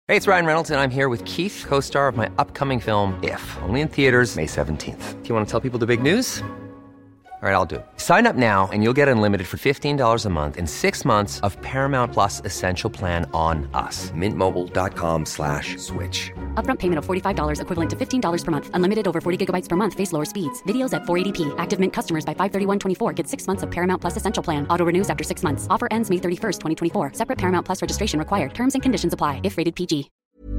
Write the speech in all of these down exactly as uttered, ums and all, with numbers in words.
Hey, it's Ryan Reynolds, and I'm here with Keith, co-star of my upcoming film, If, only in theaters May seventeenth. Do you want to tell people the big news? All right, I'll do it. Sign up now and you'll get unlimited for fifteen dollars a month and six months of Paramount Plus Essential Plan on us. Mint Mobile dot com slash switch. Upfront payment of forty-five dollars equivalent to fifteen dollars per month. Unlimited over forty gigabytes per month. Face lower speeds. Videos at four eighty p. Active Mint customers by five thirty-one twenty-four get six months of Paramount Plus Essential Plan. Auto renews after six months. Offer ends May thirty-first, twenty twenty-four. Separate Paramount Plus registration required. Terms and conditions apply if rated P G.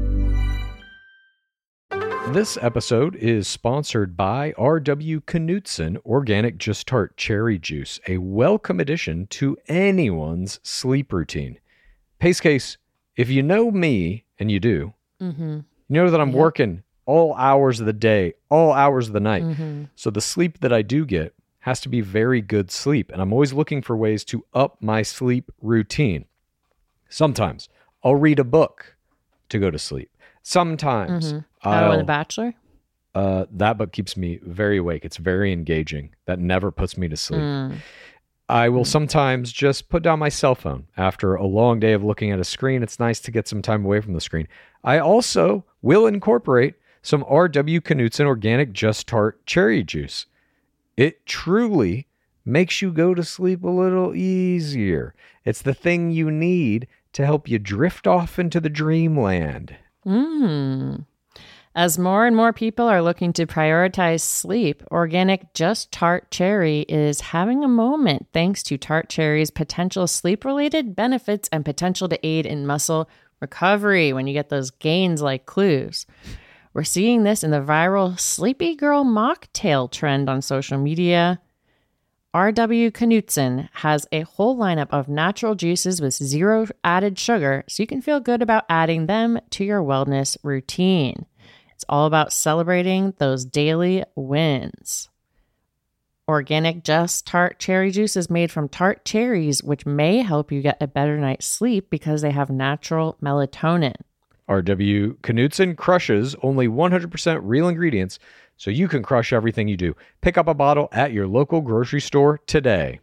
This episode is sponsored by R W Knudsen Organic Just Tart Cherry Juice, a welcome addition to anyone's sleep routine. Pace Case, if you know me, and you do, mm-hmm. you know that I'm yep. working all hours of the day, all hours of the night. Mm-hmm. So the sleep that I do get has to be very good sleep, and I'm always looking for ways to up my sleep routine. Sometimes I'll read a book to go to sleep. Sometimes. Mm-hmm. Oh, The Bachelor? Uh, that book keeps me very awake. It's very engaging. That never puts me to sleep. Mm. I will sometimes just put down my cell phone after a long day of looking at a screen. It's nice to get some time away from the screen. I also will incorporate some R W Knudsen Organic Just Tart Cherry Juice. It truly makes you go to sleep a little easier. It's the thing you need to help you drift off into the dreamland. Mm. As more and more people are looking to prioritize sleep, Organic Just Tart Cherry is having a moment thanks to Tart Cherry's potential sleep-related benefits and potential to aid in muscle recovery when you get those gains like clues. We're seeing this in the viral Sleepy Girl mocktail trend on social media. R W Knudsen has a whole lineup of natural juices with zero added sugar, so you can feel good about adding them to your wellness routine. It's all about celebrating those daily wins. Organic Just Tart Cherry Juice is made from tart cherries, which may help you get a better night's sleep because they have natural melatonin. R W Knudsen crushes only one hundred percent real ingredients, so you can crush everything you do. Pick up a bottle at your local grocery store today.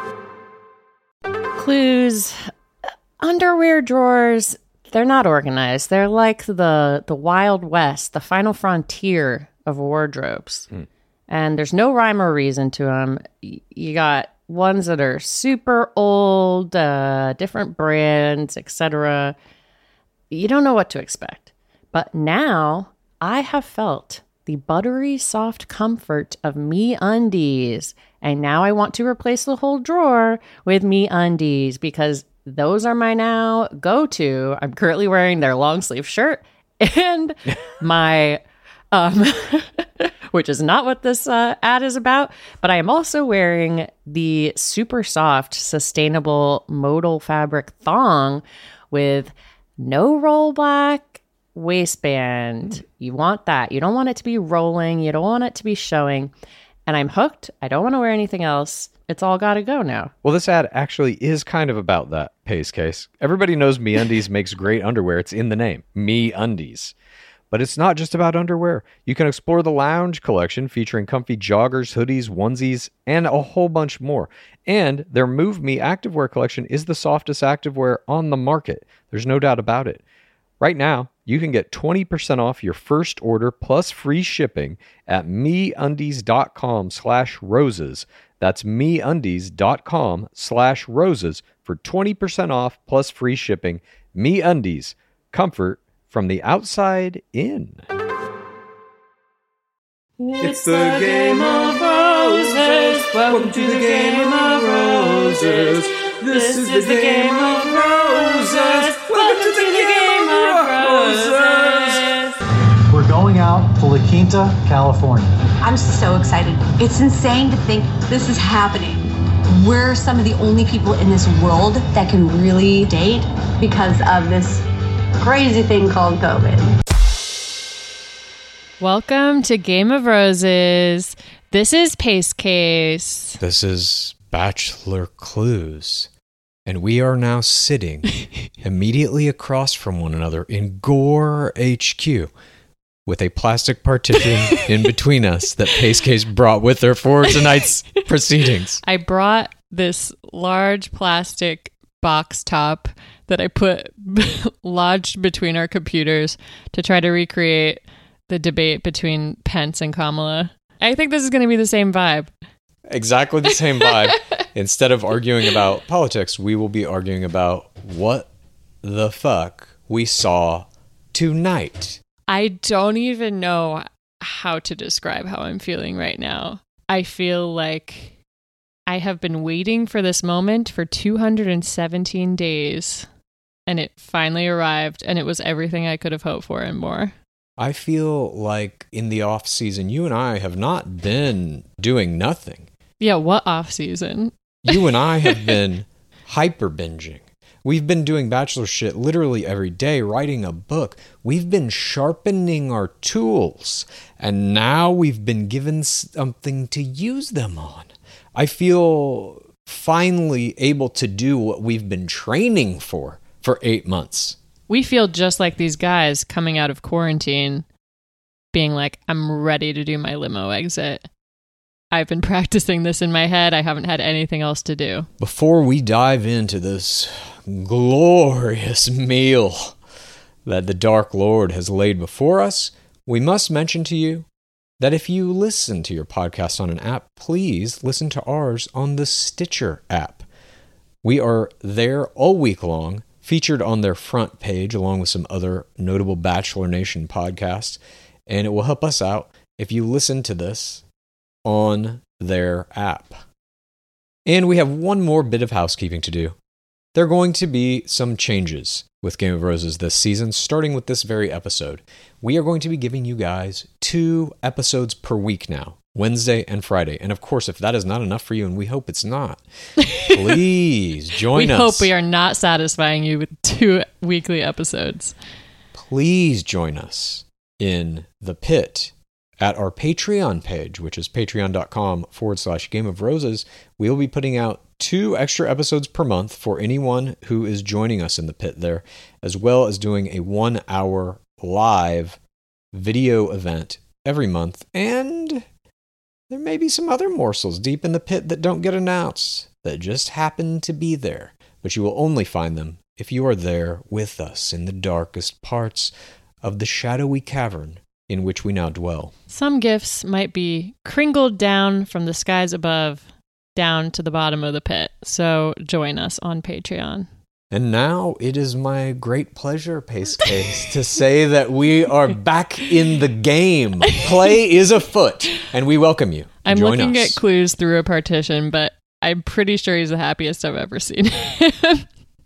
Clues. Underwear drawers, they're not organized. They're like the, the Wild West, the final frontier of wardrobes. Hmm. And there's no rhyme or reason to them. You got ones that are super old, uh, different brands, et cetera. You don't know what to expect. But now I have felt the buttery soft comfort of MeUndies. And now I want to replace the whole drawer with MeUndies because those are my now go-to. I'm currently wearing their long sleeve shirt and my, um, which is not what this uh, ad is about, but I am also wearing the super soft, sustainable modal fabric thong with no rollback waistband. You want that. You don't want it to be rolling. You don't want it to be showing. And I'm hooked. I don't want to wear anything else. It's all got to go now. Well, this ad actually is kind of about that, Pace Case. Everybody knows MeUndies makes great underwear. It's in the name, MeUndies. But it's not just about underwear. You can explore the lounge collection featuring comfy joggers, hoodies, onesies, and a whole bunch more. And their Move Me activewear collection is the softest activewear on the market. There's no doubt about it. Right now, you can get twenty percent off your first order plus free shipping at MeUndies.com slash roses. That's MeUndies.com slash roses for twenty percent off plus free shipping. MeUndies, comfort from the outside in. It's the Game of Roses. Welcome to the Game of Roses. This is the Game of Roses. Welcome to the Game of Roses. We're going out to La Quinta, California. I'm so excited. It's insane to think this is happening. We're some of the only people in this world that can really date because of this crazy thing called COVID. Welcome to Game of Roses. This is Pace Case. This is Bachelor Clues. And we are now sitting immediately across from one another in Gore H Q with a plastic partition in between us that Pace Case brought with her for tonight's proceedings. I brought this large plastic box top that I put lodged between our computers to try to recreate the debate between Pence and Kamala. I think this is going to be the same vibe. Exactly the same vibe. Instead of arguing about politics, we will be arguing about what the fuck we saw tonight. I don't even know how to describe how I'm feeling right now. I feel like I have been waiting for this moment for two hundred seventeen days, and it finally arrived, and it was everything I could have hoped for and more. I feel like in the off season, you and I have not been doing nothing. Yeah, what off season? You and I have been hyper binging. We've been doing Bachelor shit literally every day, writing a book. We've been sharpening our tools, and now we've been given something to use them on. I feel finally able to do what we've been training for for eight months. We feel just like these guys coming out of quarantine, being like, I'm ready to do my limo exit. I've been practicing this in my head. I haven't had anything else to do. Before we dive into this glorious meal that the Dark Lord has laid before us, we must mention to you that if you listen to your podcast on an app, please listen to ours on the Stitcher app. We are there all week long, featured on their front page along with some other notable Bachelor Nation podcasts, and it will help us out if you listen to this on their app. And we have one more bit of housekeeping to do. There are going to be some changes with Game of Roses this season, starting with this very episode. We are going to be giving you guys two episodes per week now, Wednesday and Friday. And of course, if that is not enough for you, and we hope it's not, please join we us. We hope we are not satisfying you with two weekly episodes. Please join us in the pit at our Patreon page, which is patreon.com forward slash Game of Roses. We will be putting out two extra episodes per month for anyone who is joining us in the pit there, as well as doing a one hour live video event every month. And there may be some other morsels deep in the pit that don't get announced, that just happen to be there. But you will only find them if you are there with us in the darkest parts of the shadowy cavern in which we now dwell. Some gifts might be crinkled down from the skies above down to the bottom of the pit. So join us on Patreon. And now it is my great pleasure, Pace Case, to say that we are back in the game. Play is afoot, and we welcome you. I'm Join looking us. at clues through a partition, but I'm pretty sure he's the happiest I've ever seen him.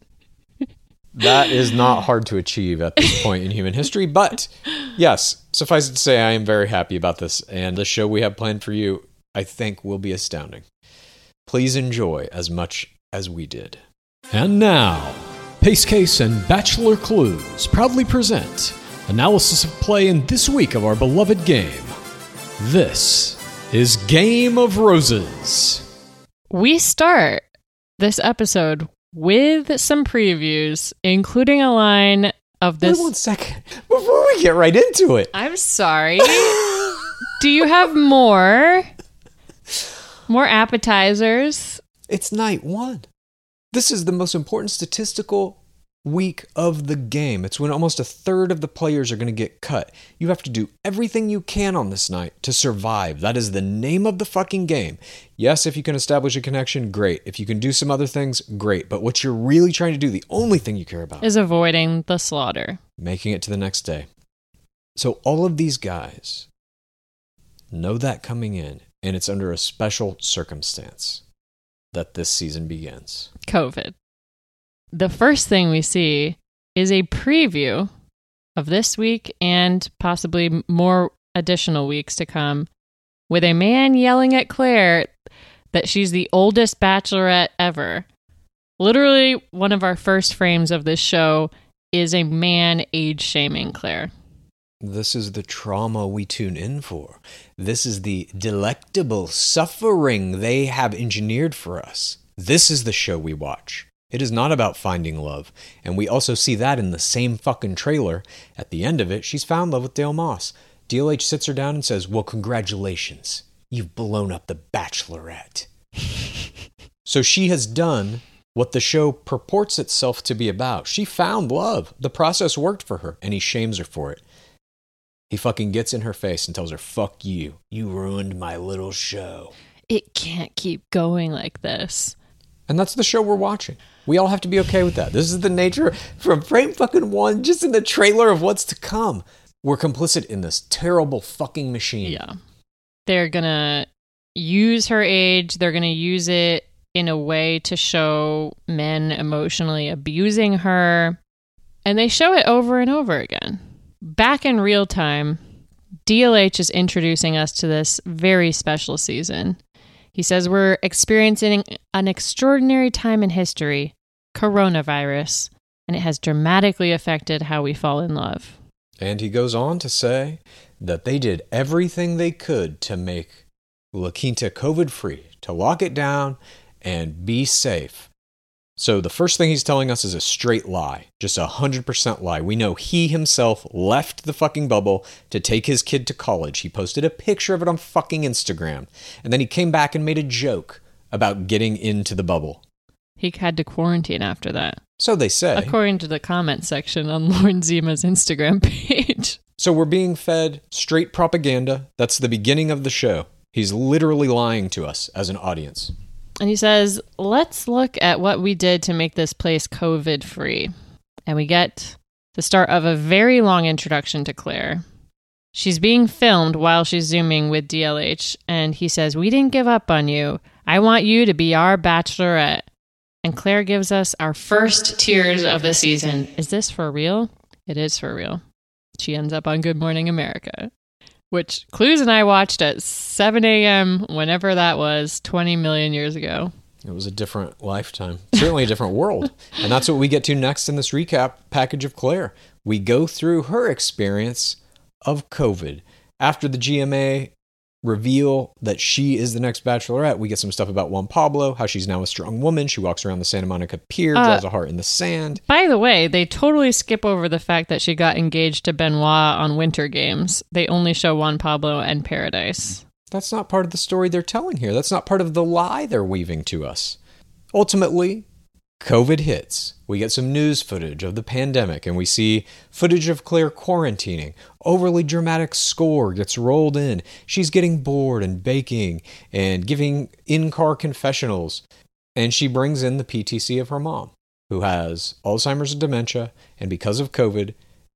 That is not hard to achieve at this point in human history, but yes, suffice it to say, I am very happy about this, and the show we have planned for you, I think, will be astounding. Please enjoy as much as we did. And now, Pace Case and Bachelor Clues proudly present analysis of play in this week of our beloved game. This is Game of Roses. We start this episode with some previews, including a line of this. Wait one second. Before we get right into it. I'm sorry. Do you have more? More appetizers? It's night one. This is the most important statistical week of the game. It's when almost a third of the players are going to get cut. You have to do everything you can on this night to survive. That is the name of the fucking game. Yes, if you can establish a connection, great. If you can do some other things, great. But what you're really trying to do, the only thing you care about, is avoiding the slaughter. Making it to the next day. So all of these guys know that coming in, and it's under a special circumstance that this season begins. COVID. The first thing we see is a preview of this week and possibly more additional weeks to come, with a man yelling at Claire that she's the oldest bachelorette ever. Literally, one of our first frames of this show is a man age-shaming Claire. This is the trauma we tune in for. This is the delectable suffering they have engineered for us. This is the show we watch. It is not about finding love. And we also see that in the same fucking trailer. At the end of it, she's found love with Dale Moss. D L H sits her down and says, well, congratulations. You've blown up the Bachelorette. So she has done what the show purports itself to be about. She found love. The process worked for her, and he shames her for it. He fucking gets in her face and tells her, fuck you. You ruined my little show. It can't keep going like this. And that's the show we're watching. We all have to be okay with that. This is the nature from frame fucking one, just in the trailer of what's to come. We're complicit in this terrible fucking machine. Yeah. They're gonna use her age. They're gonna use it in a way to show men emotionally abusing her. And they show it over and over again. Back in real time, D L H is introducing us to this very special season. He says we're experiencing an extraordinary time in history, coronavirus, and it has dramatically affected how we fall in love. And he goes on to say that they did everything they could to make La Quinta COVID-free, to lock it down and be safe. So the first thing he's telling us is a straight lie, just a one hundred percent lie. We know he himself left the fucking bubble to take his kid to college. He posted a picture of it on fucking Instagram. And then he came back and made a joke about getting into the bubble. He had to quarantine after that. So they say. According to the comment section on Lauren Zima's Instagram page. So we're being fed straight propaganda. That's the beginning of the show. He's literally lying to us as an audience. And he says, let's look at what we did to make this place COVID-free. And we get the start of a very long introduction to Claire. She's being filmed while she's Zooming with D L H. And he says, we didn't give up on you. I want you to be our bachelorette. And Claire gives us our first tears of the season. Is this for real? It is for real. She ends up on Good Morning America, which Clues and I watched at seven a.m. whenever that was, twenty million years ago. It was a different lifetime, certainly a different world. And that's what we get to next in this recap package of Claire. We go through her experience of COVID. After the G M A reveal that she is the next bachelorette, we get some stuff about Juan Pablo, how she's now a strong woman. She walks around the Santa Monica Pier, draws uh, a heart in the sand. By the way, they totally skip over the fact that she got engaged to Benoit on Winter Games. They only show Juan Pablo and Paradise. That's not part of the story they're telling here. That's not part of the lie they're weaving to us. Ultimately, COVID hits. We get some news footage of the pandemic, and we see footage of Claire quarantining. Overly dramatic score gets rolled in. She's getting bored and baking and giving in-car confessionals. And she brings in the P T C of her mom, who has Alzheimer's and dementia, and because of COVID,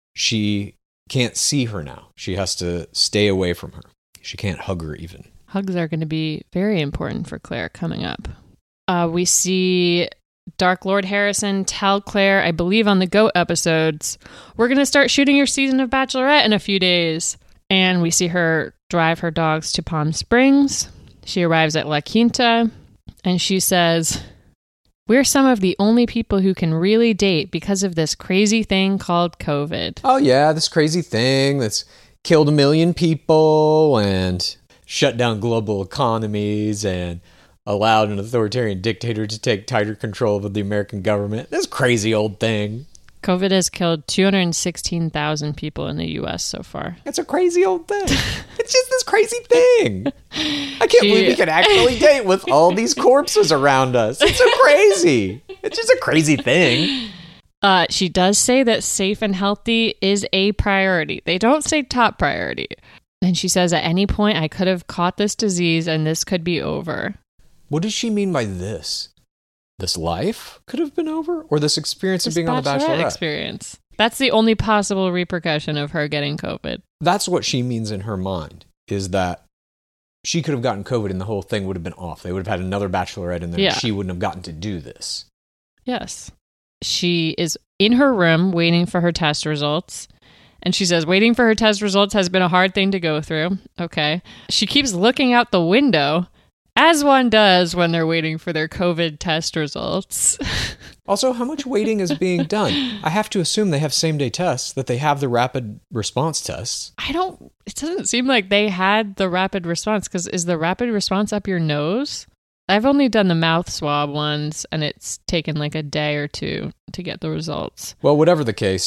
she can't see her now. She has to stay away from her. She can't hug her even. Hugs are going to be very important for Claire coming up. Uh, we see Dark Lord Harrison tell Claire, I believe on the GOAT episodes, we're going to start shooting your season of Bachelorette in a few days. And we see her drive her dogs to Palm Springs. She arrives at La Quinta, and she says, we're some of the only people who can really date because of this crazy thing called COVID. Oh yeah, this crazy thing that's killed a million people and shut down global economies and allowed an authoritarian dictator to take tighter control of the American government. This crazy old thing. COVID has killed two hundred sixteen thousand people in the U S so far. It's a crazy old thing. It's just this crazy thing. I can't she... believe we can actually date with all these corpses around us. It's so crazy. It's just a crazy thing. Uh, she does say that safe and healthy is a priority. They don't say top priority. And she says, at any point, I could have caught this disease and this could be over. What does she mean by this? This life could have been over? Or this experience this of being on The Bachelorette? Experience. That's the only possible repercussion of her getting COVID. That's what she means in her mind, is that she could have gotten COVID and the whole thing would have been off. They would have had another Bachelorette and then yeah. she wouldn't have gotten to do this. Yes. She is in her room waiting for her test results. And she says, waiting for her test results has been a hard thing to go through. Okay. She keeps looking out the window, as one does when they're waiting for their COVID test results. Also, how much waiting is being done? I have to assume they have same-day tests, that they have the rapid response tests. I don't, it doesn't seem like they had the rapid response, because is the rapid response up your nose? I've only done the mouth swab ones, and it's taken like a day or two to get the results. Well, whatever the case,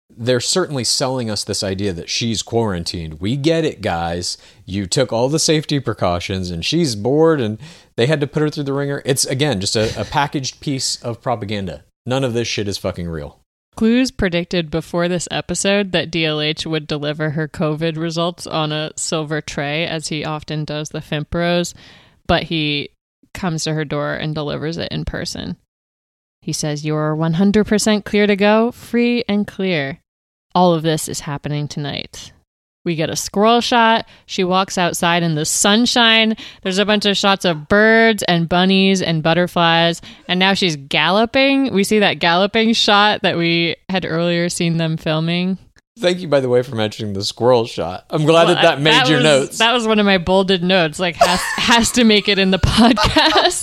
they're certainly selling us this idea that she's quarantined. We get it, guys. You took all the safety precautions and she's bored and they had to put her through the ringer. It's, again, just a, a packaged piece of propaganda. None of this shit is fucking real. Clues predicted before this episode that D L H would deliver her COVID results on a silver tray, as he often does the Fimpros, but he comes to her door and delivers it in person. He says, "You're one hundred percent clear to go, free and clear." All of this is happening tonight. We get a squirrel shot. She walks outside in the sunshine. There's a bunch of shots of birds and bunnies and butterflies. And now she's galloping. We see that galloping shot that we had earlier seen them filming. Thank you, by the way, for mentioning the squirrel shot. I'm glad well, that that made that your was, notes. That was one of my bolded notes. Like, has, has to make it in the podcast.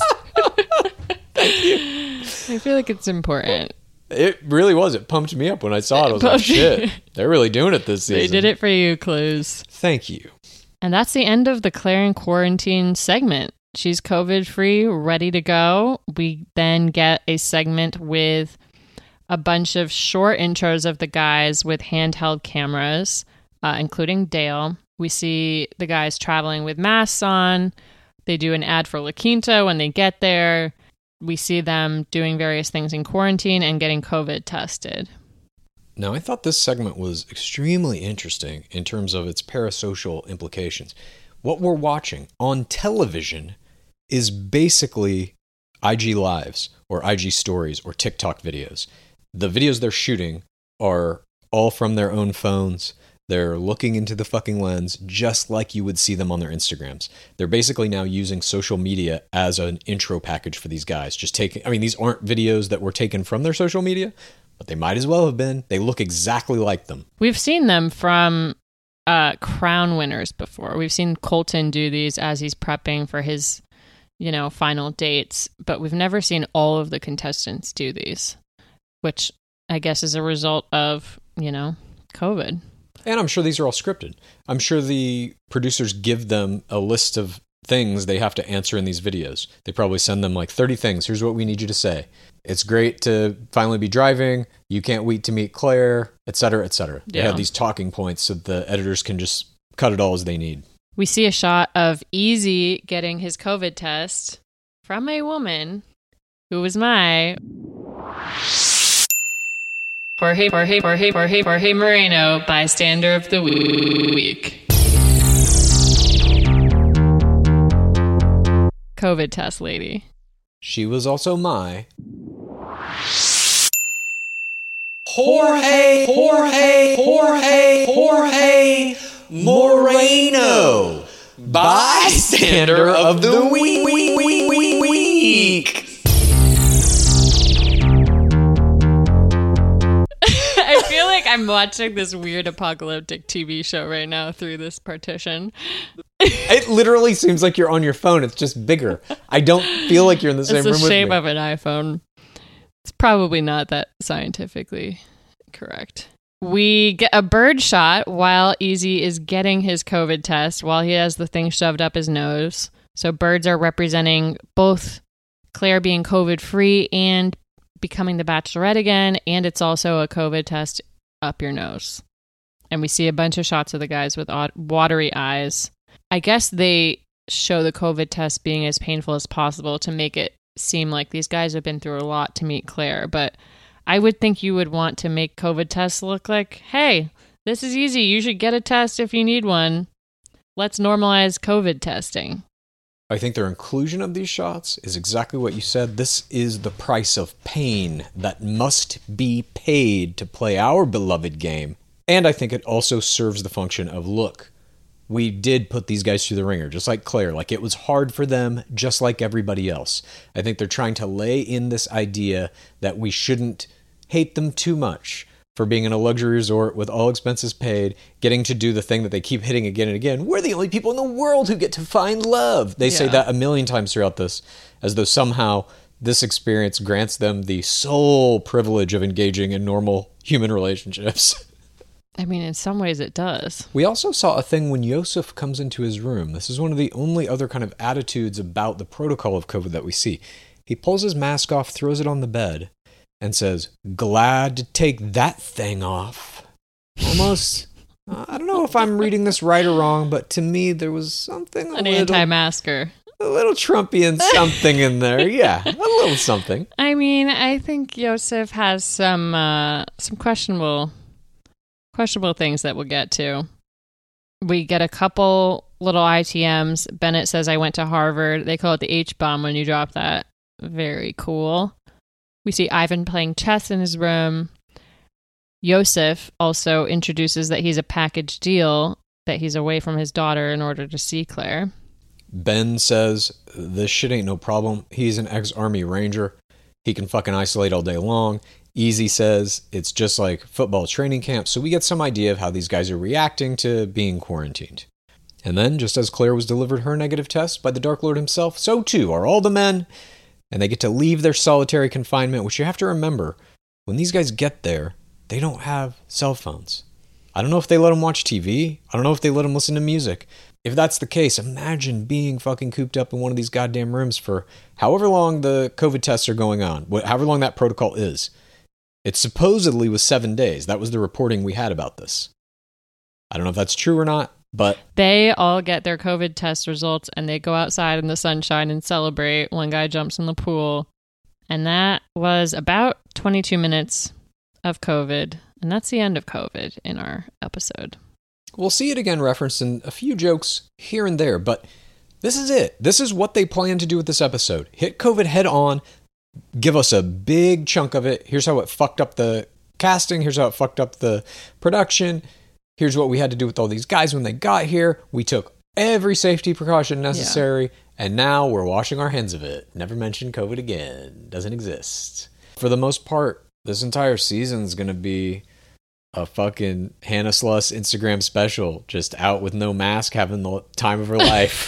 Thank you. I feel like it's important. It really was. It pumped me up when I saw it. I was like, shit, they're really doing it this season. They did it for you, Clues. Thank you. And that's the end of the Claire in quarantine segment. She's COVID-free, ready to go. We then get a segment with a bunch of short intros of the guys with handheld cameras, uh, including Dale. We see the guys traveling with masks on. They do an ad for La Quinta when they get there. We see them doing various things in quarantine and getting COVID tested. Now, I thought this segment was extremely interesting in terms of its parasocial implications. What we're watching on television is basically I G Lives or I G Stories or TikTok videos. The videos they're shooting are all from their own phones. They're looking into the fucking lens just like you would see them on their Instagrams. They're basically now using social media as an intro package for these guys. Just taking, I mean, these aren't videos that were taken from their social media, but they might as well have been. They look exactly like them. We've seen them from uh, Crown winners before. We've seen Colton do these as he's prepping for his, you know, final dates, but we've never seen all of the contestants do these, which I guess is a result of, you know, COVID. And I'm sure these are all scripted. I'm sure the producers give them a list of things they have to answer in these videos. They probably send them like thirty things. Here's what we need you to say. It's great to finally be driving. You can't wait to meet Claire, et cetera, et cetera. They Yeah. have these talking points so the editors can just cut it all as they need. We see a shot of Easy getting his COVID test from a woman who was my Jorge, Jorge, Jorge, Jorge, Jorge Moreno, bystander of the week. COVID test lady. She was also my Jorge, Jorge, Jorge, Jorge Moreno, bystander of the week. I feel like I'm watching this weird apocalyptic T V show right now through this partition. It literally seems like you're on your phone. It's just bigger. I don't feel like you're in the same it's room the with me. shape of an iPhone. It's probably not that scientifically correct. We get a bird shot while Easy is getting his COVID test while he has the thing shoved up his nose. So birds are representing both Claire being COVID-free and becoming the Bachelorette again, and it's also a COVID test up your nose. And we see a bunch of shots of the guys with odd, watery eyes. I guess they show the COVID test being as painful as possible to make it seem like these guys have been through a lot to meet Claire, but I would think you would want to make COVID tests look like, hey, this is easy. You should get a test if you need one. Let's normalize COVID testing. I think their inclusion of these shots is exactly what you said. This is the price of pain that must be paid to play our beloved game. And I think it also serves the function of, look, we did put these guys through the ringer, just like Claire. Like, it was hard for them, just like everybody else. I think they're trying to lay in this idea that we shouldn't hate them too much for being in a luxury resort with all expenses paid, getting to do the thing that they keep hitting again and again. We're the only people in the world who get to find love. They yeah. say that a million times throughout this, as though somehow this experience grants them the sole privilege of engaging in normal human relationships. I mean, in some ways it does. We also saw a thing when Yosef comes into his room. This is one of the only other kind of attitudes about the protocol of COVID that we see. He pulls his mask off, throws it on the bed, and says, "Glad to take that thing off." Almost, uh, I don't know if I'm reading this right or wrong, but to me there was something a An little, anti-masker. a little Trumpian something in there. Yeah, a little something. I mean, I think Yosef has some uh, some questionable questionable things that we'll get to. We get a couple little I T Ms. Bennett says, "I went to Harvard." They call it the H-bomb when you drop that. Very cool. We see Ivan playing chess in his room. Yosef also introduces that he's a package deal, that he's away from his daughter in order to see Claire. Ben says, "This shit ain't no problem. He's an ex-Army Ranger. He can fucking isolate all day long." Easy says, "It's just like football training camp," so we get some idea of how these guys are reacting to being quarantined. And then, just as Claire was delivered her negative test by the Dark Lord himself, so too are all the men, and they get to leave their solitary confinement, which you have to remember, when these guys get there, they don't have cell phones. I don't know if they let them watch T V. I don't know if they let them listen to music. If that's the case, imagine being fucking cooped up in one of these goddamn rooms for however long the COVID tests are going on, however long that protocol is. It supposedly was seven days. That was the reporting we had about this. I don't know if that's true or not, but... They all get their COVID test results and they go outside in the sunshine and celebrate. One guy jumps in the pool. And that was about twenty-two minutes of COVID. And that's the end of COVID in our episode. We'll see it again referenced in a few jokes here and there, but this is it. This is what they plan to do with this episode. Hit COVID head on. Give us a big chunk of it. Here's how it fucked up the casting. Here's how it fucked up the production. Here's what we had to do with all these guys when they got here. We took every safety precaution necessary, yeah. And now we're washing our hands of it. Never mention COVID again. Doesn't exist. For the most part, this entire season is going to be a fucking Hannah Sluss Instagram special, just out with no mask, having the time of her life.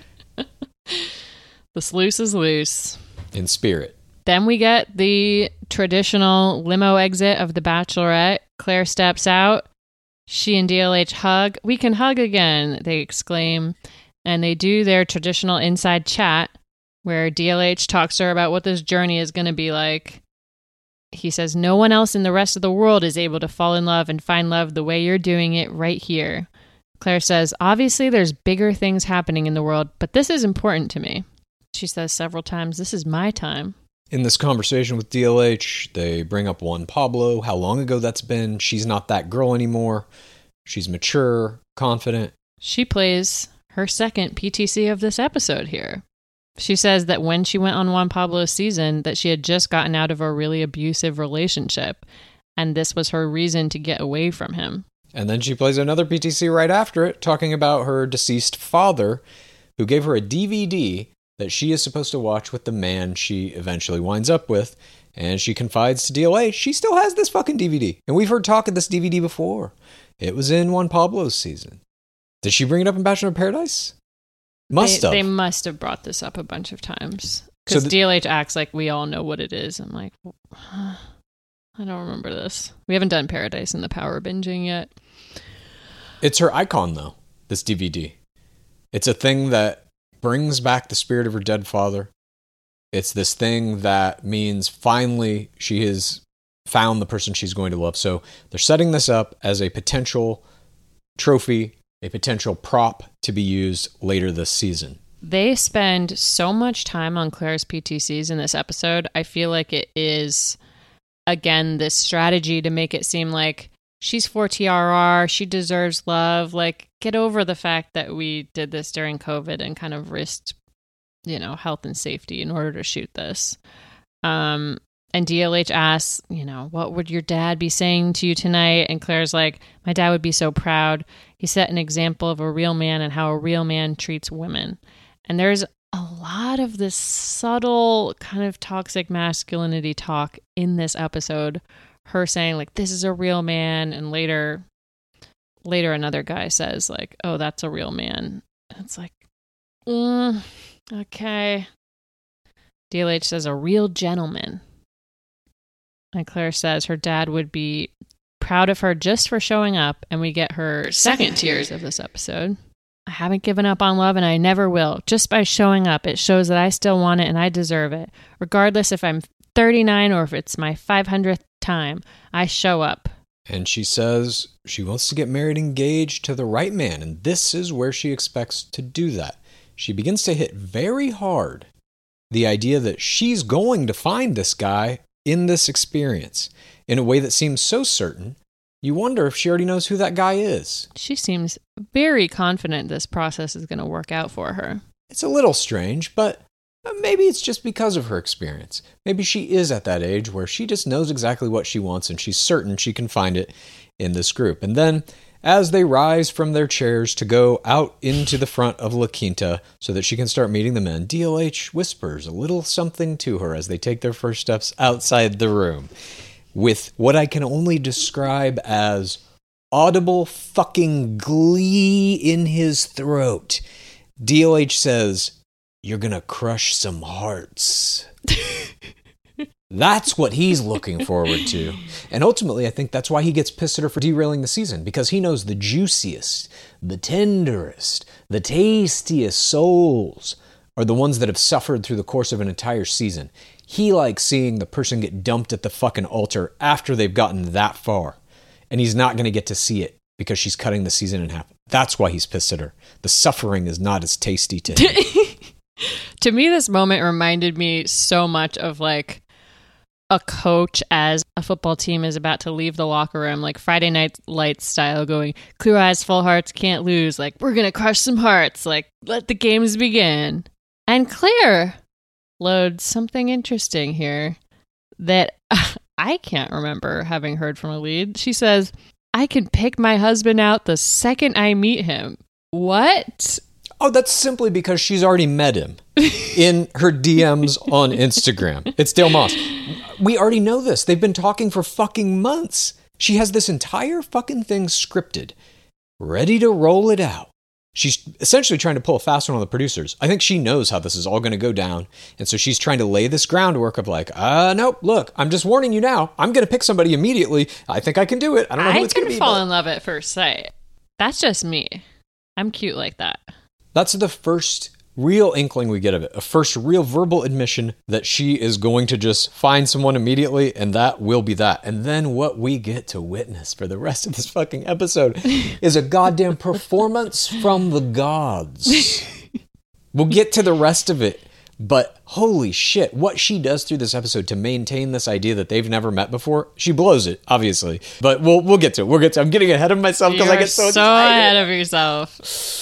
The sluice is loose. In spirit. Then we get the traditional limo exit of The Bachelorette. Claire steps out. She and D L H hug. "We can hug again," they exclaim. And they do their traditional inside chat where D L H talks to her about what this journey is going to be like. He says, "No one else in the rest of the world is able to fall in love and find love the way you're doing it right here." Claire says, "Obviously there's bigger things happening in the world, but this is important to me." She says several times, "This is my time." In this conversation with D L H, they bring up Juan Pablo, how long ago that's been. She's not that girl anymore. She's mature, confident. She plays her second P T C of this episode here. She says that when she went on Juan Pablo's season, that she had just gotten out of a really abusive relationship, and this was her reason to get away from him. And then she plays another P T C right after it, talking about her deceased father, who gave her a D V D that she is supposed to watch with the man she eventually winds up with. And she confides to D L H, she still has this fucking D V D. And we've heard talk of this D V D before. It was in Juan Pablo's season. Did she bring it up in Bachelor in Paradise? Must they, have. They must have brought this up a bunch of times. Because so D L H acts like we all know what it is. I'm like, I don't remember this. We haven't done Paradise in the Power binging yet. It's her icon, though, this D V D. It's a thing that brings back the spirit of her dead father. It's this thing that means finally she has found the person she's going to love. So they're setting this up as a potential trophy, a potential prop to be used later this season. They spend so much time on Claire's P T Cs in this episode. I feel like it is, again, this strategy to make it seem like she's for T R R, she deserves love. Like, get over the fact that we did this during COVID and kind of risked, you know, health and safety in order to shoot this. Um, and D L H asks, you know, what would your dad be saying to you tonight? And Claire's like, my dad would be so proud. He set an example of a real man and how a real man treats women. And there's a lot of this subtle kind of toxic masculinity talk in this episode. Her saying like, this is a real man. And later, later another guy says like, oh, that's a real man. And it's like, mm, okay. D L H says a real gentleman. And Claire says her dad would be proud of her just for showing up. And we get her second tears of this episode. I haven't given up on love and I never will. Just by showing up, it shows that I still want it and I deserve it. Regardless if I'm thirty-nine or if it's my five hundredth time, I show up. And she says she wants to get married, engaged to the right man, and this is where she expects to do that. She begins to hit very hard the idea that she's going to find this guy in this experience in a way that seems so certain, you wonder if she already knows who that guy is. She seems very confident this process is going to work out for her. It's a little strange, but maybe it's just because of her experience. Maybe she is at that age where she just knows exactly what she wants and she's certain she can find it in this group. And then, as they rise from their chairs to go out into the front of La Quinta so that she can start meeting the men, D L H whispers a little something to her as they take their first steps outside the room with what I can only describe as audible fucking glee in his throat. D L H says, "You're gonna crush some hearts." That's what he's looking forward to. And ultimately, I think that's why he gets pissed at her for derailing the season, because he knows the juiciest, the tenderest, the tastiest souls are the ones that have suffered through the course of an entire season. He likes seeing the person get dumped at the fucking altar after they've gotten that far. And he's not going to get to see it because she's cutting the season in half. That's why he's pissed at her. The suffering is not as tasty to him. To me, this moment reminded me so much of like a coach as a football team is about to leave the locker room, like Friday Night Lights style, going, clear eyes, full hearts, can't lose. Like, we're going to crush some hearts. Like, let the games begin. And Claire loads something interesting here that uh, I can't remember having heard from a lead. She says, I can pick my husband out the second I meet him. What? Oh, that's simply because she's already met him in her D Ms on Instagram. It's Dale Moss. We already know this. They've been talking for fucking months. She has this entire fucking thing scripted, ready to roll it out. She's essentially trying to pull a fast one on the producers. I think she knows how this is all going to go down. And so she's trying to lay this groundwork of like, uh, nope, look, I'm just warning you now. I'm going to pick somebody immediately. I think I can do it. I don't know who I it's going to can be. fall but... in love at first sight. That's just me. I'm cute like that. That's the first real inkling we get of it. A first real verbal admission that she is going to just find someone immediately, and that will be that. And then what we get to witness for the rest of this fucking episode is a goddamn performance from the gods. We'll get to the rest of it, but holy shit, what she does through this episode to maintain this idea that they've never met before, she blows it, obviously. But we'll we'll get to it. We'll get to it. I'm getting ahead of myself because I get so, so excited. ahead of yourself.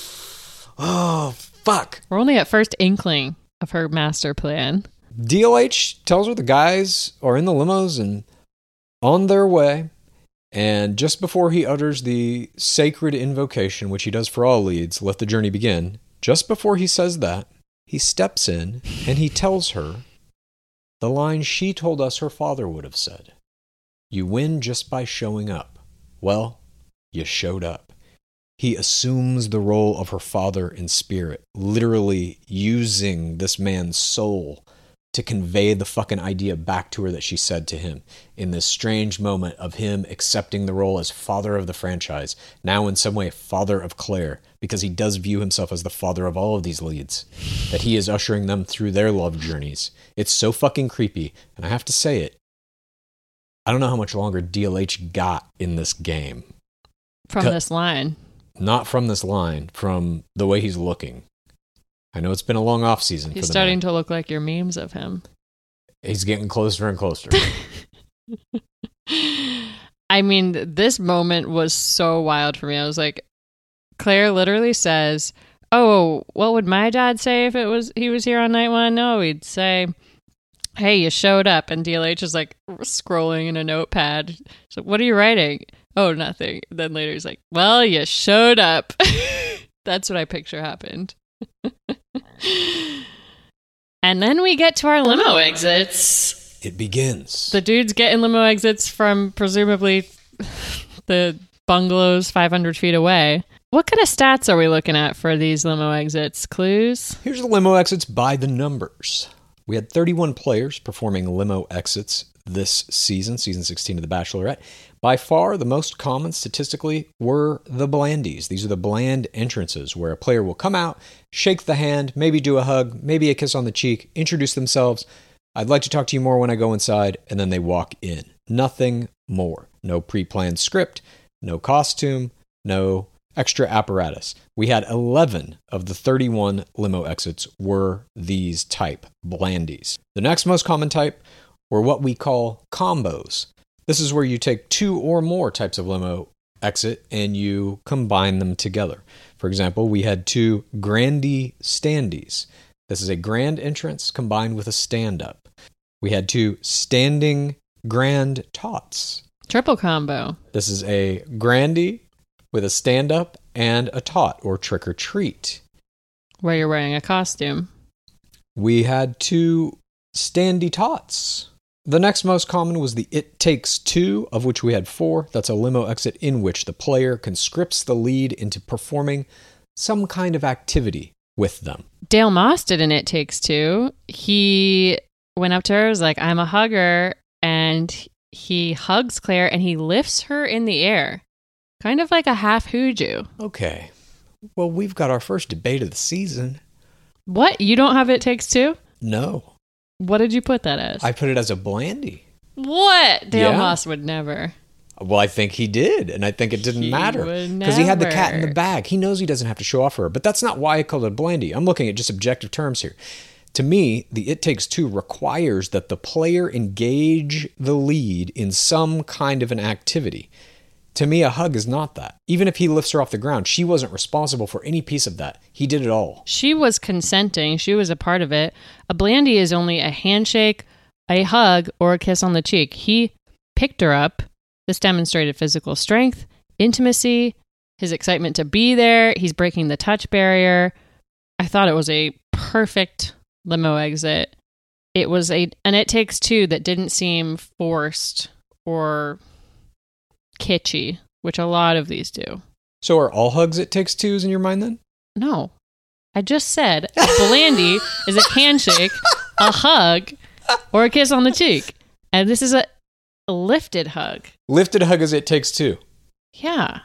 Oh, fuck. We're only at first inkling of her master plan. D L H tells her the guys are in the limos and on their way. And just before he utters the sacred invocation, which he does for all leads, let the journey begin, just before he says that, he steps in and he tells her the line she told us her father would have said. You win just by showing up. Well, you showed up. He assumes the role of her father in spirit, literally using this man's soul to convey the fucking idea back to her that she said to him in this strange moment of him accepting the role as father of the franchise, now in some way father of Claire, because he does view himself as the father of all of these leads, that he is ushering them through their love journeys. It's so fucking creepy, and I have to say it, I don't know how much longer D L H got in this game. From this line. Not from this line, from the way he's looking. I know it's been a long off season. He's for the starting man. to look like your memes of him. He's getting closer and closer. I mean, this moment was so wild for me. I was like, Claire literally says, oh, what would my dad say if it was he was here on night one? No, he'd say, hey, you showed up. And D L H is like scrolling in a notepad. So what are you writing? Oh, nothing. Then later he's like, well, you showed up. That's what I picture happened. And then we get to our limo exits. It begins. The dudes get in limo exits from presumably the bungalows five hundred feet away. What kind of stats are we looking at for these limo exits? Clues? Here's the limo exits by the numbers. We had thirty-one players performing limo exits this season, season sixteen of The Bachelorette. By far, the most common statistically were the blandies. These are the bland entrances where a player will come out, shake the hand, maybe do a hug, maybe a kiss on the cheek, introduce themselves, I'd like to talk to you more when I go inside, and then they walk in. Nothing more. No pre-planned script, no costume, no extra apparatus. We had eleven of the thirty-one limo exits were these type blandies. The next most common type were what we call combos. This is where you take two or more types of limo exit and you combine them together. For example, we had two Grandie Standies. This is a grand entrance combined with a stand-up. We had two standing grand tots. Triple combo. This is a Grandie with a stand-up and a tot, or trick or treat. Where you're wearing a costume. We had two standy tots. The next most common was the It Takes Two, of which we had four. That's a limo exit in which the player conscripts the lead into performing some kind of activity with them. Dale Moss did an It Takes Two. He went up to her, was like, I'm a hugger, and he hugs Claire and he lifts her in the air. Kind of like a half hooju. Okay. Well, we've got our first debate of the season. What? You don't have It Takes Two? No. What did you put that as? I put it as a blandy. What? Dale Yeah. Moss would never. Well, I think he did, and I think it didn't He matter. would Because he had the never. cat in the bag. He knows he doesn't have to show off for her, but that's not why I called it a blandy. I'm looking at just objective terms here. To me, the It Takes Two requires that the player engage the lead in some kind of an activity. To me, a hug is not that. Even if he lifts her off the ground, she wasn't responsible for any piece of that. He did it all. She was consenting. She was a part of it. A blandy is only a handshake, a hug, or a kiss on the cheek. He picked her up. This demonstrated physical strength, intimacy, his excitement to be there. He's breaking the touch barrier. I thought it was a perfect limo exit. It was a an It Takes Two that didn't seem forced or kitschy, which a lot of these do. So are all hugs It Takes Twos in your mind then? No. I just said a blandy is a handshake, a hug, or a kiss on the cheek. And this is a, a lifted hug. Lifted hug is It Takes Two. Yeah.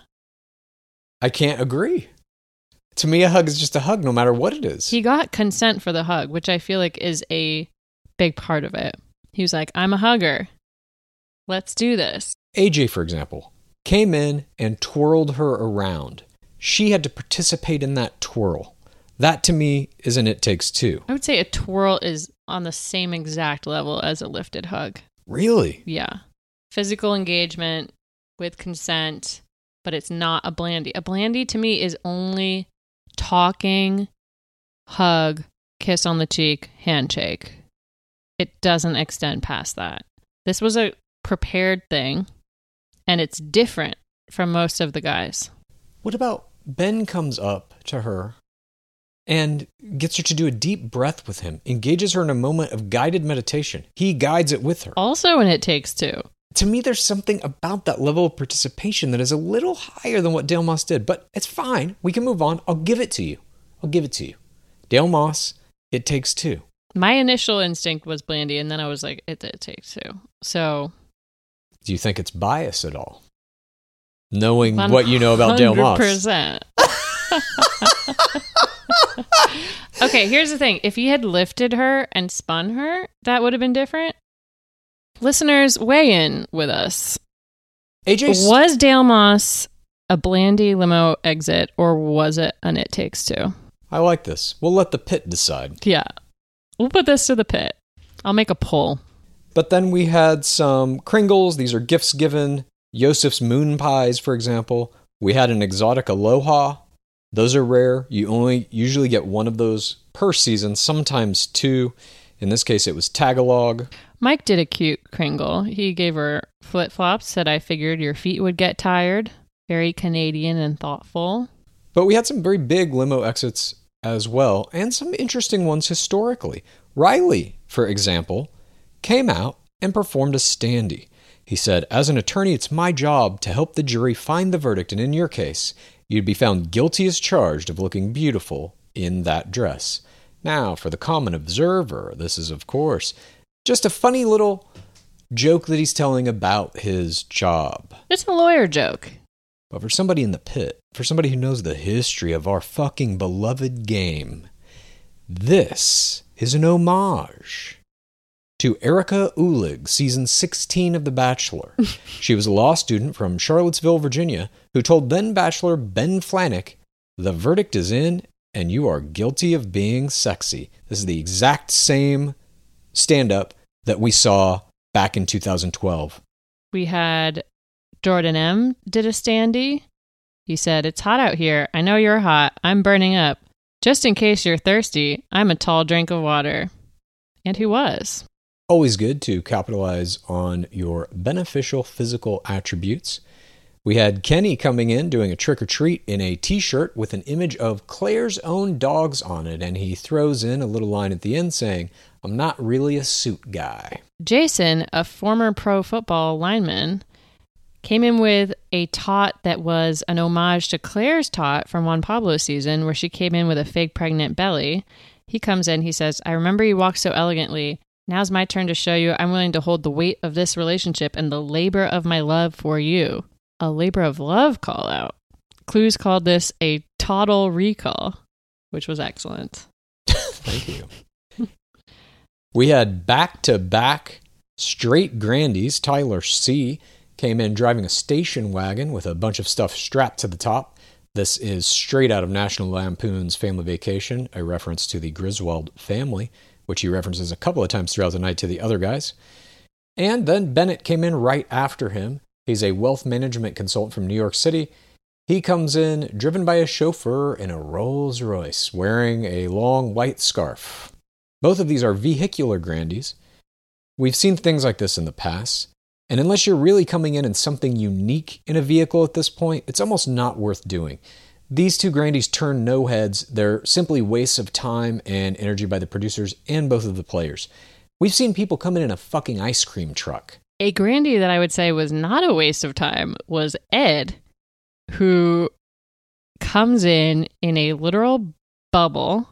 I can't agree. To me, a hug is just a hug no matter what it is. He got consent for the hug, which I feel like is a big part of it. He was like, I'm a hugger. Let's do this. A J, for example, came in and twirled her around. She had to participate in that twirl. That, to me, is an It Takes Two. I would say a twirl is on the same exact level as a lifted hug. Really? Yeah. Physical engagement with consent, but it's not a blandy. A blandy, to me, is only talking, hug, kiss on the cheek, handshake. It doesn't extend past that. This was a prepared thing. And it's different from most of the guys. What about Ben comes up to her and gets her to do a deep breath with him, engages her in a moment of guided meditation. He guides it with her. Also in It Takes Two. To me, there's something about that level of participation that is a little higher than what Dale Moss did, but it's fine. We can move on. I'll give it to you. I'll give it to you. Dale Moss, It Takes Two. My initial instinct was blandy, and then I was like, it, it takes two. So... Do you think it's bias at all? Knowing what you know about Dale Moss. one hundred percent. Okay, here's the thing. If he had lifted her and spun her, that would have been different. Listeners, weigh in with us. A J Was Dale Moss a blandy limo exit, or was it an It Takes Two? I like this. We'll let the pit decide. Yeah. We'll put this to the pit. I'll make a poll. But then we had some Kringles. These are gifts given. Yosef's moon pies, for example. We had an exotic aloha. Those are rare. You only usually get one of those per season, sometimes two. In this case, it was Tagalog. Mike did a cute Kringle. He gave her flip-flops, said, I figured your feet would get tired. Very Canadian and thoughtful. But we had some very big limo exits as well, and some interesting ones historically. Riley, for example, came out and performed a standee. He said, as an attorney, it's my job to help the jury find the verdict, and in your case, you'd be found guilty as charged of looking beautiful in that dress. Now, for the common observer, this is, of course, just a funny little joke that he's telling about his job. It's a lawyer joke. But for somebody in the pit, for somebody who knows the history of our fucking beloved game, this is an homage to Erica Ulig, season sixteen of The Bachelor. She was a law student from Charlottesville, Virginia, who told then Bachelor Ben Flajnik, "The verdict is in, and you are guilty of being sexy." This is the exact same stand-up that we saw back in two thousand twelve. We had Jordan M. did a standee. He said, "It's hot out here. I know you're hot. I'm burning up. Just in case you're thirsty, I'm a tall drink of water." And he was. Always good to capitalize on your beneficial physical attributes. We had Kenny coming in doing a trick-or-treat in a t-shirt with an image of Claire's own dogs on it, and he throws in a little line at the end saying, "I'm not really a suit guy." Jason, a former pro football lineman, came in with a tot that was an homage to Claire's tot from Juan Pablo's season, where she came in with a fake pregnant belly. He comes in, he says, "I remember you walked so elegantly. Now's my turn to show you I'm willing to hold the weight of this relationship and the labor of my love for you." A labor of love call out. Clues called this a total recall, which was excellent. Thank you. We had back-to-back straight Grandies. Tyler C. came in driving a station wagon with a bunch of stuff strapped to the top. This is straight out of National Lampoon's Family Vacation, a reference to the Griswold family, which he references a couple of times throughout the night to the other guys. And then Bennett came in right after him. He's a wealth management consultant from New York City. He comes in driven by a chauffeur in a Rolls Royce, wearing a long white scarf. Both of these are vehicular Grandies. We've seen things like this in the past, and unless you're really coming in in something unique in a vehicle at this point, it's almost not worth doing. These two Grandies turn no heads. They're simply wastes of time and energy by the producers and both of the players. We've seen people come in in a fucking ice cream truck. A Grandie that I would say was not a waste of time was Ed, who comes in in a literal bubble.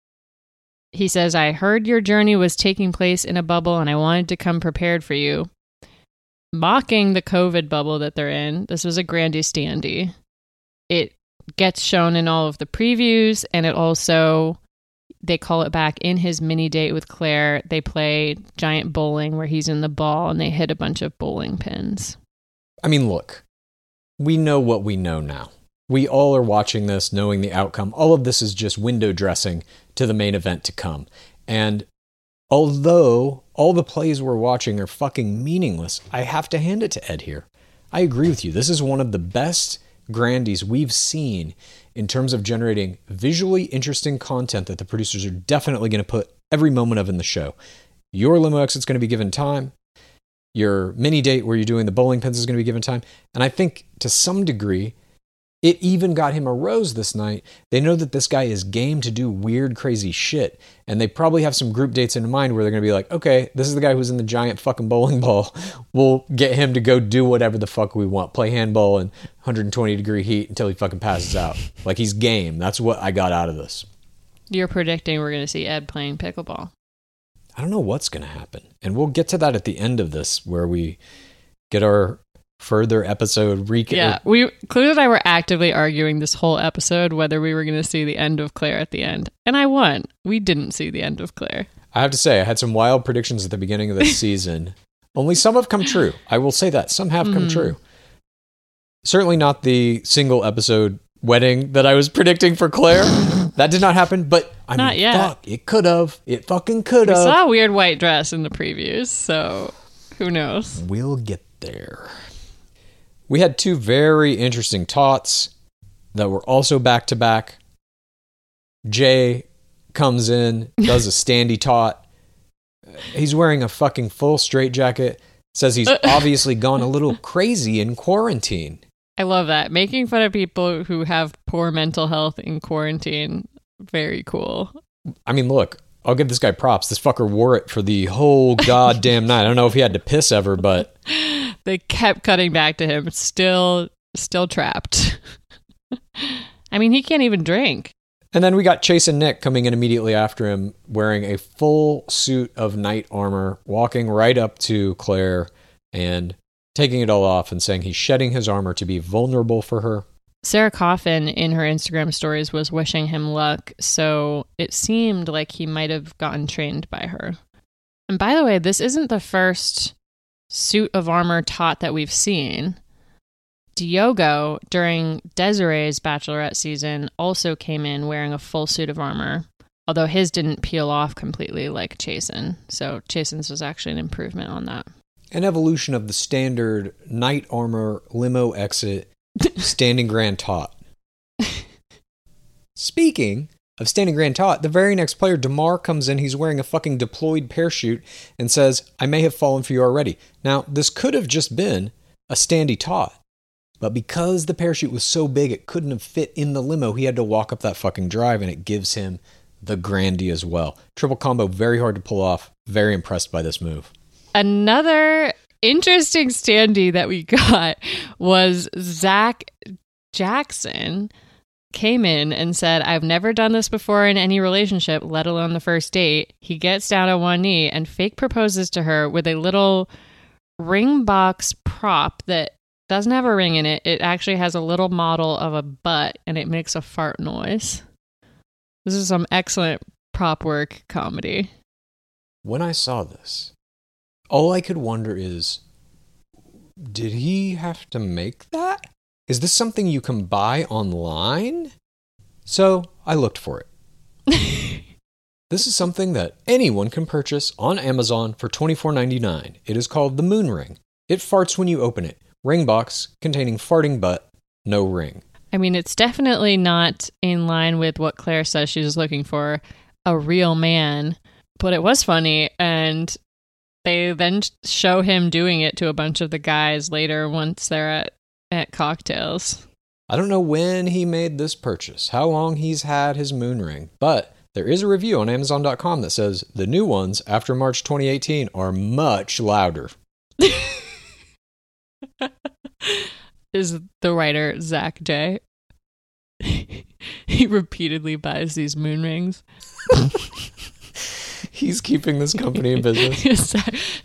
He says, "I heard your journey was taking place in a bubble and I wanted to come prepared for you." Mocking the COVID bubble that they're in. This was a Grandie standee. It gets shown in all of the previews, and it also, they call it back in his mini date with Claire. They play giant bowling where he's in the ball and they hit a bunch of bowling pins. I mean, look, we know what we know now. We all are watching this, knowing the outcome. All of this is just window dressing to the main event to come. And although all the plays we're watching are fucking meaningless, I have to hand it to Ed here. I agree with you. This is one of the best Grandies we've seen in terms of generating visually interesting content that the producers are definitely going to put every moment of in the show. Your limo exit's going to be given time. Your mini date where you're doing the bowling pins is going to be given time. And I think to some degree, it even got him a rose this night. They know that this guy is game to do weird, crazy shit. And they probably have some group dates in mind where they're going to be like, okay, this is the guy who's in the giant fucking bowling ball. We'll get him to go do whatever the fuck we want. Play handball in one hundred twenty degree heat until he fucking passes out. Like, he's game. That's what I got out of this. You're predicting we're going to see Ed playing pickleball. I don't know what's going to happen. And we'll get to that at the end of this where we get our further episode recap. Yeah, we Clue and I were actively arguing this whole episode whether we were going to see the end of Claire at the end, and I won. We didn't see the end of Claire. I have to say, I had some wild predictions at the beginning of this season. Only some have come true. I will say that some have come mm. true. Certainly not the single episode wedding that I was predicting for Claire. That did not happen, but I not mean, yet. Fuck, it could have. It fucking could have. We saw a weird white dress in the previews, so who knows? We'll get there. We had two very interesting tots that were also back-to-back. Jay comes in, does a standee tot. He's wearing a fucking full straitjacket. Says he's obviously gone a little crazy in quarantine. I love that. Making fun of people who have poor mental health in quarantine. Very cool. I mean, look, I'll give this guy props. This fucker wore it for the whole goddamn night. I don't know if he had to piss ever, but... They kept cutting back to him, still still trapped. I mean, he can't even drink. And then we got Chase and Nick coming in immediately after him, wearing a full suit of knight armor, walking right up to Claire and taking it all off and saying he's shedding his armor to be vulnerable for her. Sarah Coffin in her Instagram stories was wishing him luck, so it seemed like he might have gotten trained by her. And by the way, this isn't the first suit of armor taut that we've seen. Diogo, during Desiree's Bachelorette season, also came in wearing a full suit of armor, although his didn't peel off completely like Chasen. So Chasen's was actually an improvement on that. An evolution of the standard knight armor limo exit standing grand taut. Speaking of standing grand taut, the very next player, Damar, comes in. He's wearing a fucking deployed parachute and says, I may have fallen for you already. Now, this could have just been a standy taut. But because the parachute was so big it couldn't have fit in the limo, he had to walk up that fucking drive, and it gives him the Grandy as well. Triple combo, very hard to pull off. Very impressed by this move. Another interesting standee that we got was Zach Jackson. Came in and said, I've never done this before in any relationship, let alone the first date. He gets down on one knee and fake proposes to her with a little ring box prop that doesn't have a ring in it. It actually has a little model of a butt, and it makes a fart noise. This is some excellent prop work comedy. When I saw this, all I could wonder is, did he have to make that? Is this something you can buy online? So I looked for it. This is something that anyone can purchase on Amazon for twenty-four ninety-nine. It is called the Moon Ring. It farts when you open it. Ring box containing farting butt, no ring. I mean, it's definitely not in line with what Claire says she's looking for, a real man. But it was funny, and they then show him doing it to a bunch of the guys later once they're at, at cocktails. I don't know when he made this purchase, how long he's had his moon ring, but there is a review on Amazon dot com that says the new ones after March twenty eighteen are much louder. Is the writer Zach J. He repeatedly buys these moon rings. He's keeping this company in business.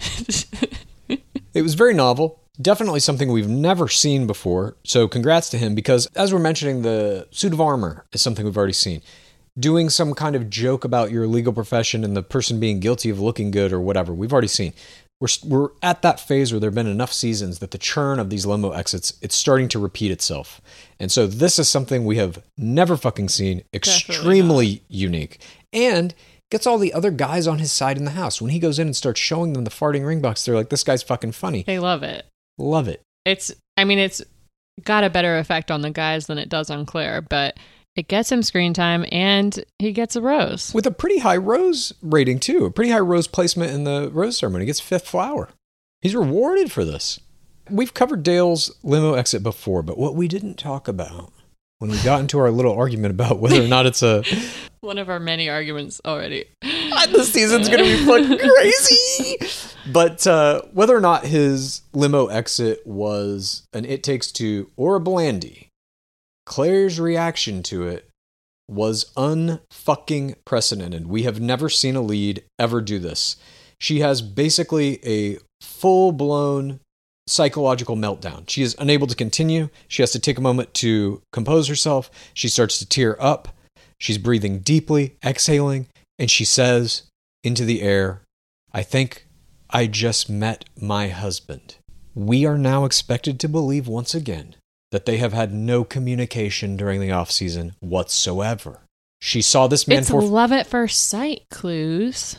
It was very novel. Definitely something we've never seen before. So congrats to him, because as we're mentioning, the suit of armor is something we've already seen. Doing some kind of joke about your legal profession and the person being guilty of looking good or whatever, we've already seen. We're we're at that phase where there have been enough seasons that the churn of these limo exits, it's starting to repeat itself. And so this is something we have never fucking seen, extremely unique, and gets all the other guys on his side in the house. When he goes in and starts showing them the farting ring box, they're like, this guy's fucking funny. They love it. Love it. It's, I mean, it's got a better effect on the guys than it does on Claire, but it gets him screen time, and he gets a rose. With a pretty high rose rating, too. A pretty high rose placement in the rose ceremony. He gets fifth flower. He's rewarded for this. We've covered Dale's limo exit before, but what we didn't talk about when we got into our little argument about whether or not it's a... One of our many arguments already. This season's going to be fucking crazy! But uh, whether or not his limo exit was an It Takes Two or a Blandy, Claire's reaction to it was unfucking precedented. We have never seen a lead ever do this. She has basically a full-blown psychological meltdown. She is unable to continue. She has to take a moment to compose herself. She starts to tear up. She's breathing deeply, exhaling, and she says into the air, I think I just met my husband. We are now expected to believe once again that they have had no communication during the off-season whatsoever. She saw this man it's for... It's love at first sight, Clues.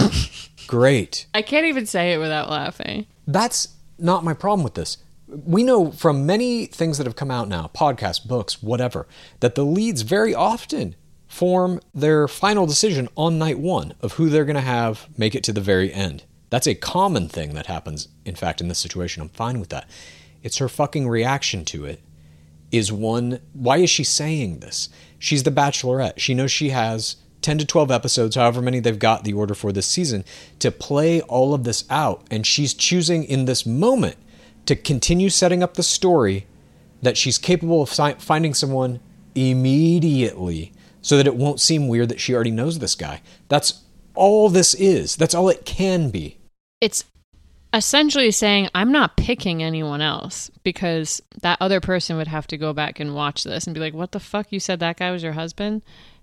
Great. I can't even say it without laughing. That's not my problem with this. We know from many things that have come out now, podcasts, books, whatever, that the leads very often form their final decision on night one of who they're going to have make it to the very end. That's a common thing that happens, in fact, in this situation. I'm fine with that. It's her fucking reaction to it is one, why is she saying this? She's the Bachelorette. She knows she has ten to twelve episodes, however many they've got the order for this season, to play all of this out. And she's choosing in this moment to continue setting up the story that she's capable of si- finding someone immediately so that it won't seem weird that she already knows this guy. That's all this is. That's all it can be. It's essentially saying, I'm not picking anyone else, because that other person would have to go back and watch this and be like, what the fuck? You said that guy was your husband?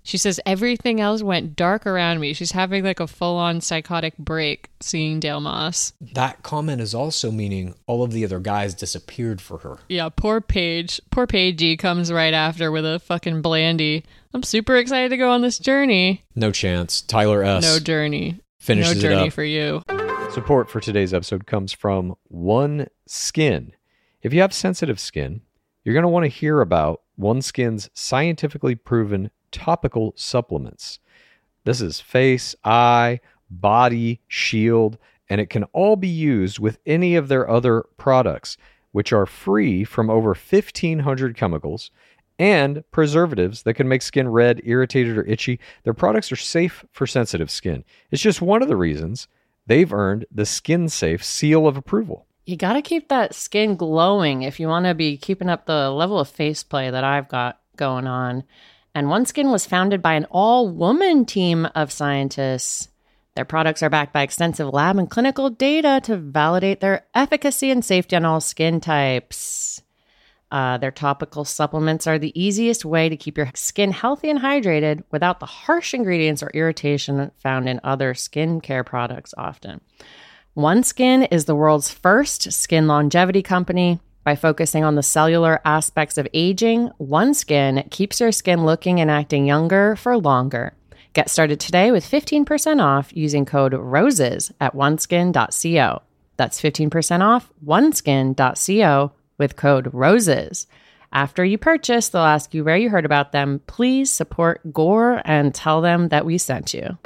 She says everything else went dark around me. She's having like a full-on psychotic break seeing Dale Moss. That comment is also meaning all of the other guys disappeared for her. Yeah, poor Paige. Poor Paigey comes right after with a fucking Blandy. I'm super excited to go on this journey. No chance. Tyler S. No journey. Finishes no journey it up. for you. Support for today's episode comes from OneSkin. If you have sensitive skin, you're going to want to hear about OneSkin's scientifically proven topical supplements. This is face, eye, body, shield, and it can all be used with any of their other products, which are free from over fifteen hundred chemicals and preservatives that can make skin red, irritated, or itchy. Their products are safe for sensitive skin. It's just one of the reasons they've earned the Skin Safe seal of approval. You got to keep that skin glowing if you want to be keeping up the level of face play that I've got going on. And OneSkin was founded by an all-woman team of scientists. Their products are backed by extensive lab and clinical data to validate their efficacy and safety on all skin types. Uh, their topical supplements are the easiest way to keep your skin healthy and hydrated without the harsh ingredients or irritation found in other skincare products often. OneSkin is the world's first skin longevity company. By focusing on the cellular aspects of aging, OneSkin keeps your skin looking and acting younger for longer. Get started today with fifteen percent off using code ROSES at oneskin dot co. That's fifteen percent off oneskin dot co with code ROSES. After you purchase, they'll ask you where you heard about them. Please support Gore and tell them that we sent you.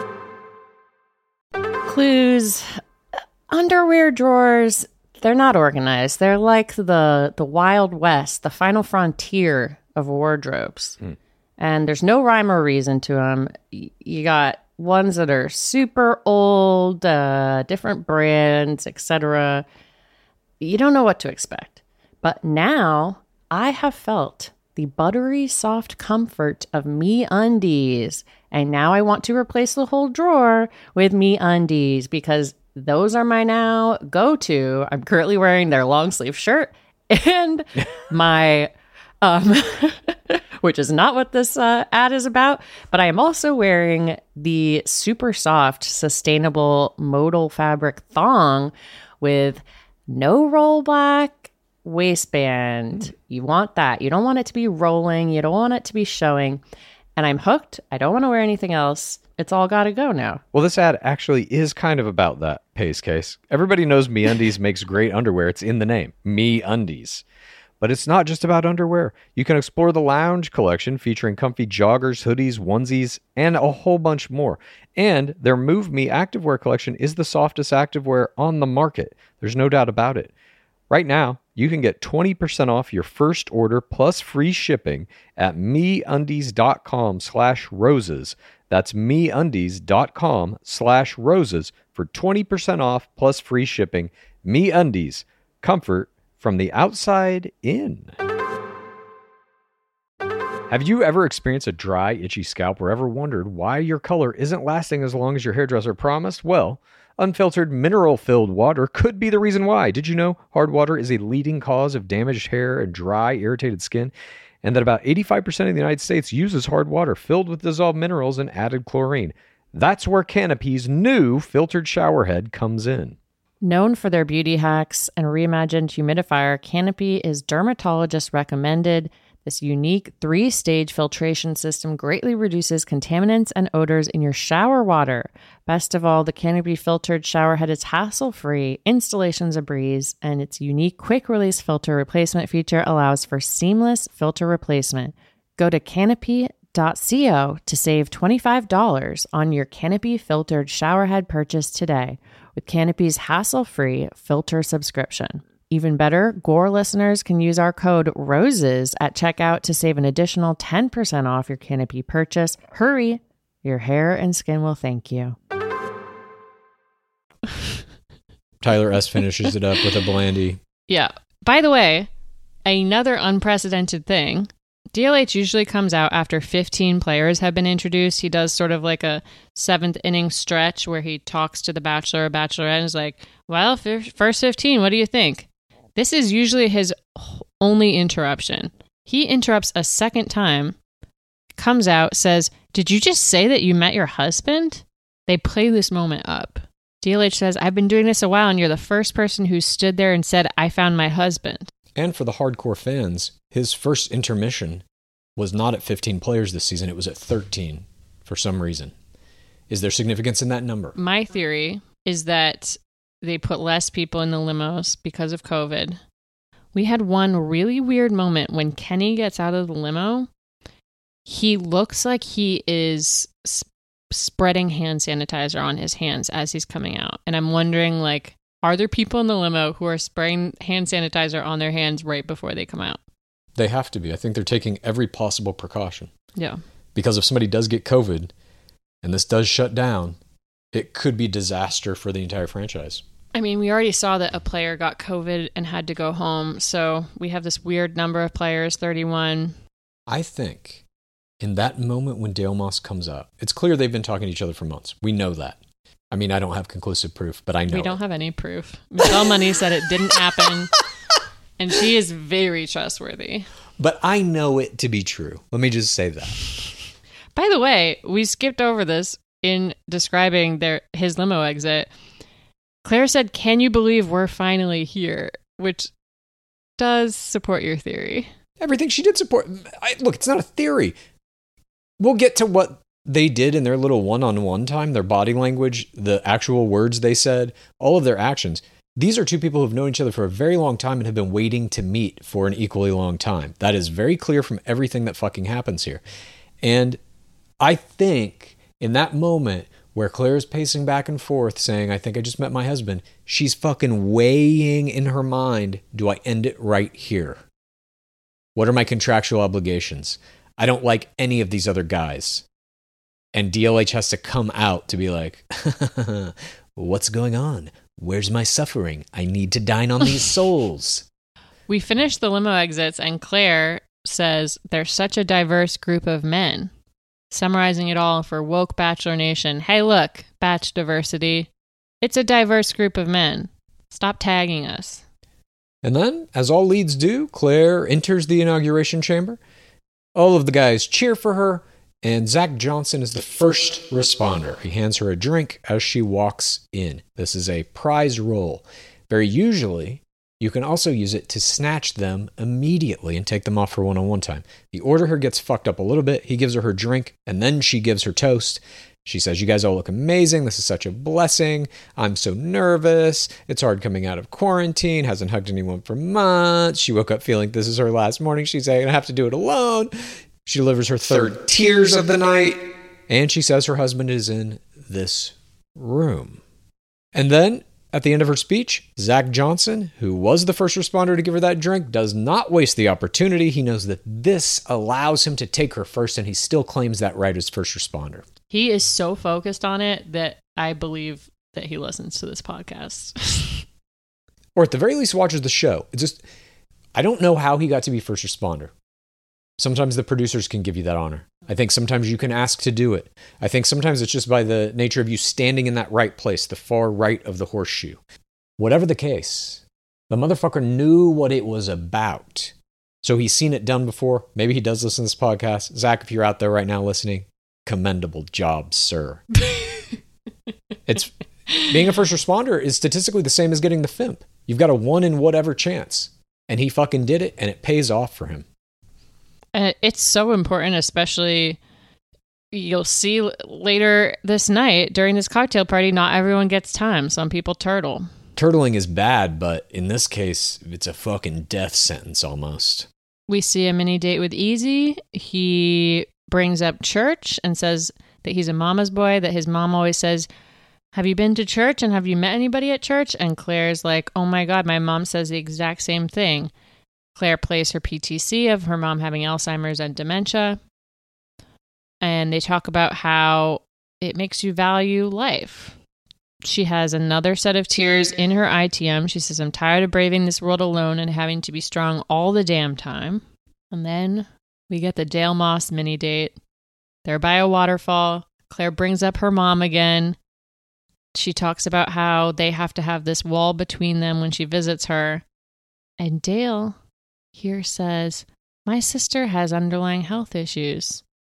Clues. Underwear drawers, they're not organized. They're like the the Wild West, the final frontier of wardrobes. Mm. And there's no rhyme or reason to them. You got ones that are super old, uh, different brands, et cetera. You don't know what to expect. But now I have felt the buttery soft comfort of MeUndies. And now I want to replace the whole drawer with MeUndies because those are my now go-to. I'm currently wearing their long sleeve shirt and my, um, which is not what this uh, ad is about, but I am also wearing the super soft, sustainable modal fabric thong with no rollback waistband. You want that. You don't want it to be rolling. You don't want it to be showing. And I'm hooked. I don't want to wear anything else. It's all got to go now. Well, this ad actually is kind of about that, Pace Case. Everybody knows MeUndies makes great underwear. It's in the name, MeUndies. But it's not just about underwear. You can explore the lounge collection featuring comfy joggers, hoodies, onesies, and a whole bunch more. And their Move Me activewear collection is the softest activewear on the market. There's no doubt about it. Right now, you can get twenty percent off your first order plus free shipping at MeUndies.com slash roses. That's MeUndies.com slash roses for twenty percent off plus free shipping. MeUndies, comfort from the outside in. Have you ever experienced a dry, itchy scalp or ever wondered why your color isn't lasting as long as your hairdresser promised? Well, unfiltered mineral-filled water could be the reason why. Did you know hard water is a leading cause of damaged hair and dry, irritated skin? And that about eighty-five percent of the United States uses hard water filled with dissolved minerals and added chlorine. That's where Canopy's new filtered shower head comes in. Known for their beauty hacks and reimagined humidifier, Canopy is dermatologist recommended. This unique three-stage filtration system greatly reduces contaminants and odors in your shower water. Best of all, the Canopy filtered shower head is hassle-free, installation's a breeze, and its unique quick-release filter replacement feature allows for seamless filter replacement. Go to canopy dot co to save twenty-five dollars on your Canopy filtered shower head purchase today with Canopy's hassle-free filter subscription. Even better, Gore listeners can use our code ROSES at checkout to save an additional ten percent off your Canopy purchase. Hurry, your hair and skin will thank you. Tyler S. finishes it up with a Blandy. Yeah. By the way, another unprecedented thing. D L H usually comes out after fifteen players have been introduced. He does sort of like a seventh inning stretch where he talks to the Bachelor or Bachelorette and is like, well, first fifteen, what do you think? This is usually his only interruption. He interrupts a second time comes out, says, "Did you just say that you met your husband?" They play this moment up. D L H says, "I've been doing this a while, and you're the first person who stood there and said, 'I found my husband.'" And for the hardcore fans, his first intermission was not at fifteen players this season. It was at thirteen for some reason. Is there significance in that number? My theory is that they put less people in the limos because of COVID. We had one really weird moment when Kenny gets out of the limo. He looks like he is sp- spreading hand sanitizer on his hands as he's coming out. And I'm wondering, like, are there people in the limo who are spraying hand sanitizer on their hands right before they come out? They have to be. I think they're taking every possible precaution. Yeah. Because if somebody does get COVID and this does shut down, it could be disaster for the entire franchise. I mean, we already saw that a player got COVID and had to go home. So we have this weird number of players, thirty-one. I think in that moment when Dale Moss comes up, it's clear they've been talking to each other for months. We know that. I mean, I don't have conclusive proof, but I know We don't it. have any proof. Michelle Money said it didn't happen, and she is very trustworthy. But I know it to be true. Let me just say that. By the way, we skipped over this in describing their his limo exit. Claire said, "Can you believe we're finally here?" Which does support your theory. Everything she did support. I, look, it's not a theory. We'll get to what they did in their little one-on-one time, their body language, the actual words they said, all of their actions. These are two people who've known each other for a very long time and have been waiting to meet for an equally long time. That is very clear from everything that fucking happens here. And I think in that moment where Claire is pacing back and forth saying, "I think I just met my husband," she's fucking weighing in her mind, do I end it right here? What are my contractual obligations? I don't like any of these other guys. And D L H has to come out to be like, what's going on? Where's my suffering? I need to dine on these souls. We finished the limo exits, and Claire says they're such a diverse group of men. Summarizing it all for Woke Bachelor Nation. Hey, look, batch diversity. It's a diverse group of men. Stop tagging us. And then, as all leads do, Claire enters the inauguration chamber. All of the guys cheer for her, and Zach Johnson is the first responder. He hands her a drink as she walks in. This is a prize roll. Very usually, you can also use it to snatch them immediately and take them off for one-on-one time. The order here gets fucked up a little bit. He gives her her drink, and then she gives her toast. She says, "You guys all look amazing. This is such a blessing. I'm so nervous. It's hard coming out of quarantine. Hasn't hugged anyone for months. She woke up feeling this is her last morning. She's going to have to do it alone." She delivers her third tears of the night, and she says her husband is in this room. And then, at the end of her speech, Zach Johnson, who was the first responder to give her that drink, does not waste the opportunity. He knows that this allows him to take her first, and he still claims that right as first responder. He is so focused on it that I believe that he listens to this podcast. Or at the very least watches the show. It's just, I don't know how he got to be first responder. Sometimes the producers can give you that honor. I think sometimes you can ask to do it. I think sometimes it's just by the nature of you standing in that right place, the far right of the horseshoe. Whatever the case, the motherfucker knew what it was about. So he's seen it done before. Maybe he does listen to this podcast. Zach, if you're out there right now listening, commendable job, sir. It's being a first responder is statistically the same as getting the F I M P. You've got a one in whatever chance. And he fucking did it, and it pays off for him. Uh, it's so important, especially you'll see later this night during this cocktail party, not everyone gets time. Some people turtle. Turtling is bad, but in this case, it's a fucking death sentence almost. We see a mini date with Easy. He brings up church and says that he's a mama's boy, that his mom always says, "Have you been to church and have you met anybody at church?" And Claire's like, "Oh my God, my mom says the exact same thing." Claire plays her P T C of her mom having Alzheimer's and dementia. And they talk about how it makes you value life. She has another set of tears in her I T M. She says, "I'm tired of braving this world alone and having to be strong all the damn time." And then we get the Dale Moss mini date. They're by a waterfall. Claire brings up her mom again. She talks about how they have to have this wall between them when she visits her. And Dale here says, "My sister has underlying health issues."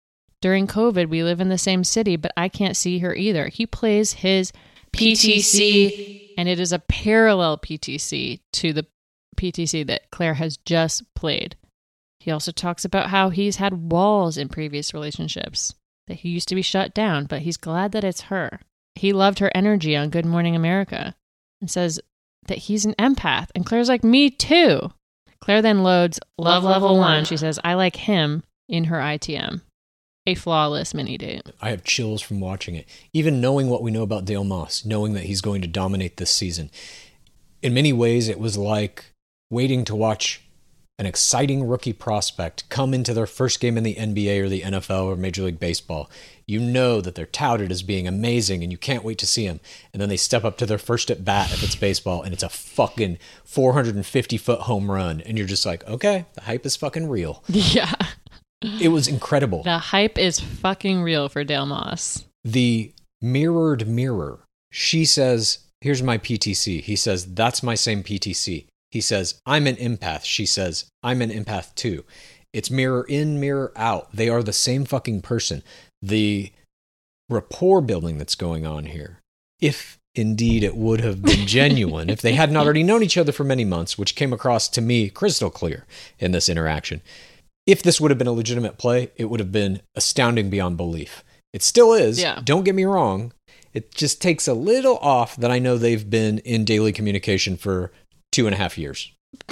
During COVID, we live in the same city, but I can't see her either. He plays his P T C, and it is a parallel P T C to the P T C that Claire has just played. He also talks about how he's had walls in previous relationships, that he used to be shut down, but he's glad that it's her. He loved her energy on Good Morning America and says that he's an empath. And Claire's like, me too. Claire then loads Love Level one. She says, I like him in her I T M. A flawless mini date. I have chills from watching it. Even knowing what we know about Dale Moss, knowing that he's going to dominate this season. In many ways, it was like waiting to watch an exciting rookie prospect come into their first game in the N B A or the N F L or Major League Baseball. You know that they're touted as being amazing and you can't wait to see them. And then they step up to their first at bat if it's baseball and it's a fucking four hundred fifty foot home run. And you're just like, okay, the hype is fucking real. Yeah. It was incredible. The hype is fucking real for Dale Moss. The mirrored mirror. She says, here's my P T C. He says, that's my same P T C. He says, I'm an empath. She says, I'm an empath too. It's mirror in, mirror out. They are the same fucking person. The rapport building that's going on here, if indeed it would have been genuine, if they hadn't already known each other for many months, which came across to me crystal clear in this interaction. If this would have been a legitimate play, it would have been astounding beyond belief. It still is. Yeah. Don't get me wrong. It just takes a little off that I know they've been in daily communication for two and a half years.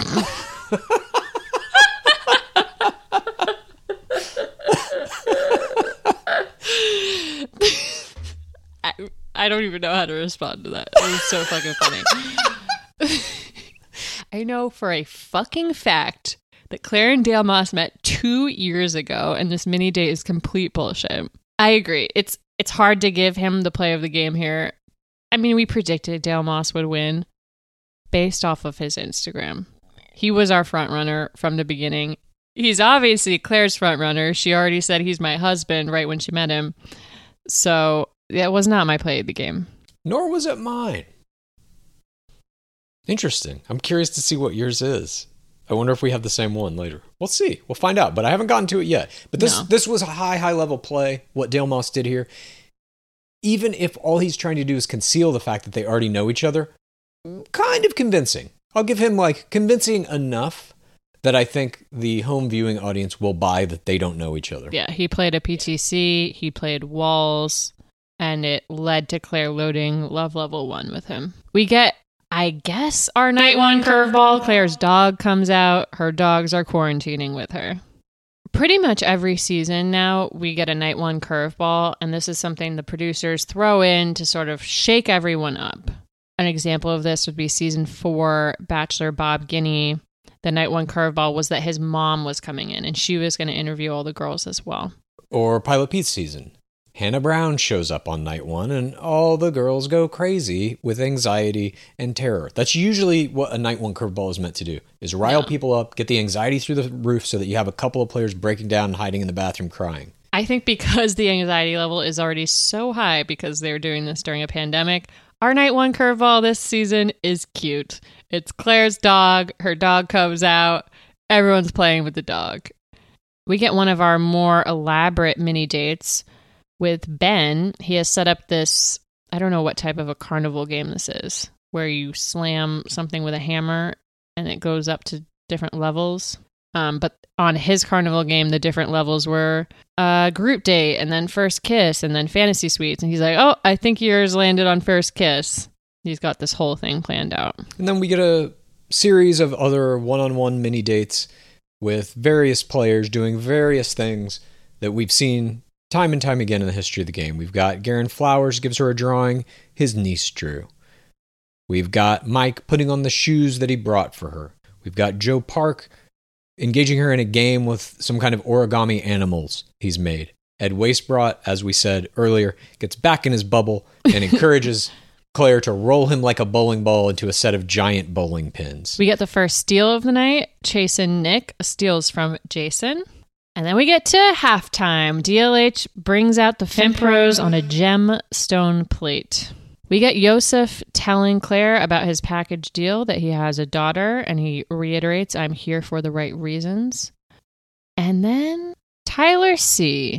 I, I don't even know how to respond to that. It was so fucking funny. I know for a fucking fact that Claire and Dale Moss met two years ago, and this mini date is complete bullshit. I agree. It's it's hard to give him the play of the game here. I mean, we predicted Dale Moss would win based off of his Instagram. He was our front runner from the beginning. He's obviously Claire's front runner. She already said he's my husband right when she met him. So that was not my play of the game. Nor was it mine. Interesting. I'm curious to see what yours is. I wonder if we have the same one later. We'll see. We'll find out. But I haven't gotten to it yet. But this No. this was a high, high level play, what Dale Moss did here. Even if all he's trying to do is conceal the fact that they already know each other, kind of convincing. I'll give him like convincing enough that I think the home viewing audience will buy that they don't know each other. Yeah, he played a P T C, he played Walls, and it led to Claire loading Love Level one with him. We get, I guess, our night one curveball. Claire's dog comes out. Her dogs are quarantining with her. Pretty much every season now, we get a night one curveball, and this is something the producers throw in to sort of shake everyone up. An example of this would be season four, Bachelor Bob Guinea. The night one curveball was that his mom was coming in, and she was going to interview all the girls as well. Or Pilot Pete's season. Hannah Brown shows up on night one and all the girls go crazy with anxiety and terror. That's usually what a night one curveball is meant to do, is rile Yeah. people up, get the anxiety through the roof so that you have a couple of players breaking down and hiding in the bathroom crying. I think because the anxiety level is already so high because they're doing this during a pandemic, our night one curveball this season is cute. It's Claire's dog. Her dog comes out. Everyone's playing with the dog. We get one of our more elaborate mini dates with Ben. He has set up this, I don't know what type of a carnival game this is, where you slam something with a hammer and it goes up to different levels. Um, but on his carnival game, the different levels were uh, group date and then first kiss and then fantasy suites. And he's like, oh, I think yours landed on first kiss. He's got this whole thing planned out. And then we get a series of other one-on-one mini dates with various players doing various things that we've seen time and time again in the history of the game. We've got Garen Flowers gives her a drawing his niece drew. We've got Mike putting on the shoes that he brought for her. We've got Joe Park engaging her in a game with some kind of origami animals he's made. Ed Wastebrot, as we said earlier, gets back in his bubble and encourages Claire to roll him like a bowling ball into a set of giant bowling pins. We get the first steal of the night. Chase and Nick steals from Jason. And then we get to halftime. D L H brings out the Fimpros on a gemstone plate. We get Yosef telling Claire about his package deal, that he has a daughter, and he reiterates, I'm here for the right reasons. And then Tyler C.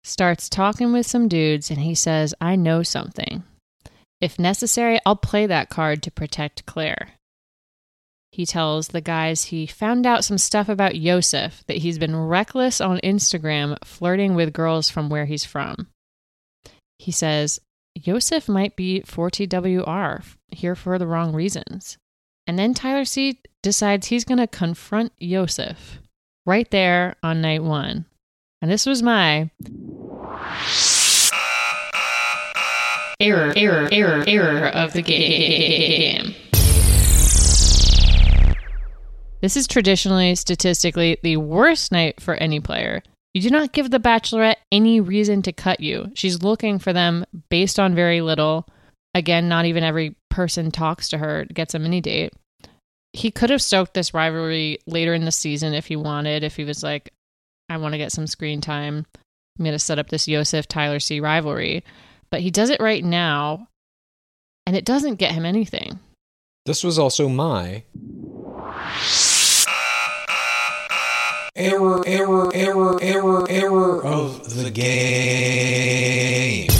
starts talking with some dudes, and he says, I know something. If necessary, I'll play that card to protect Claire. He tells the guys he found out some stuff about Yosef, that he's been reckless on Instagram, flirting with girls from where he's from. He says, Yosef might be four T W R, here for the wrong reasons. And then Tyler C decides he's going to confront Yosef right there on night one. And this was my error, error, error, error of the game. This is traditionally, statistically, the worst night for any player. You do not give the Bachelorette any reason to cut you. She's looking for them based on very little. Again, not even every person talks to her, gets a mini date. He could have stoked this rivalry later in the season if he wanted, if he was like, I want to get some screen time. I'm going to set up this Yosef-Tyler C rivalry. But he does it right now, and it doesn't get him anything. This was also my error, error, error, error, error of the game.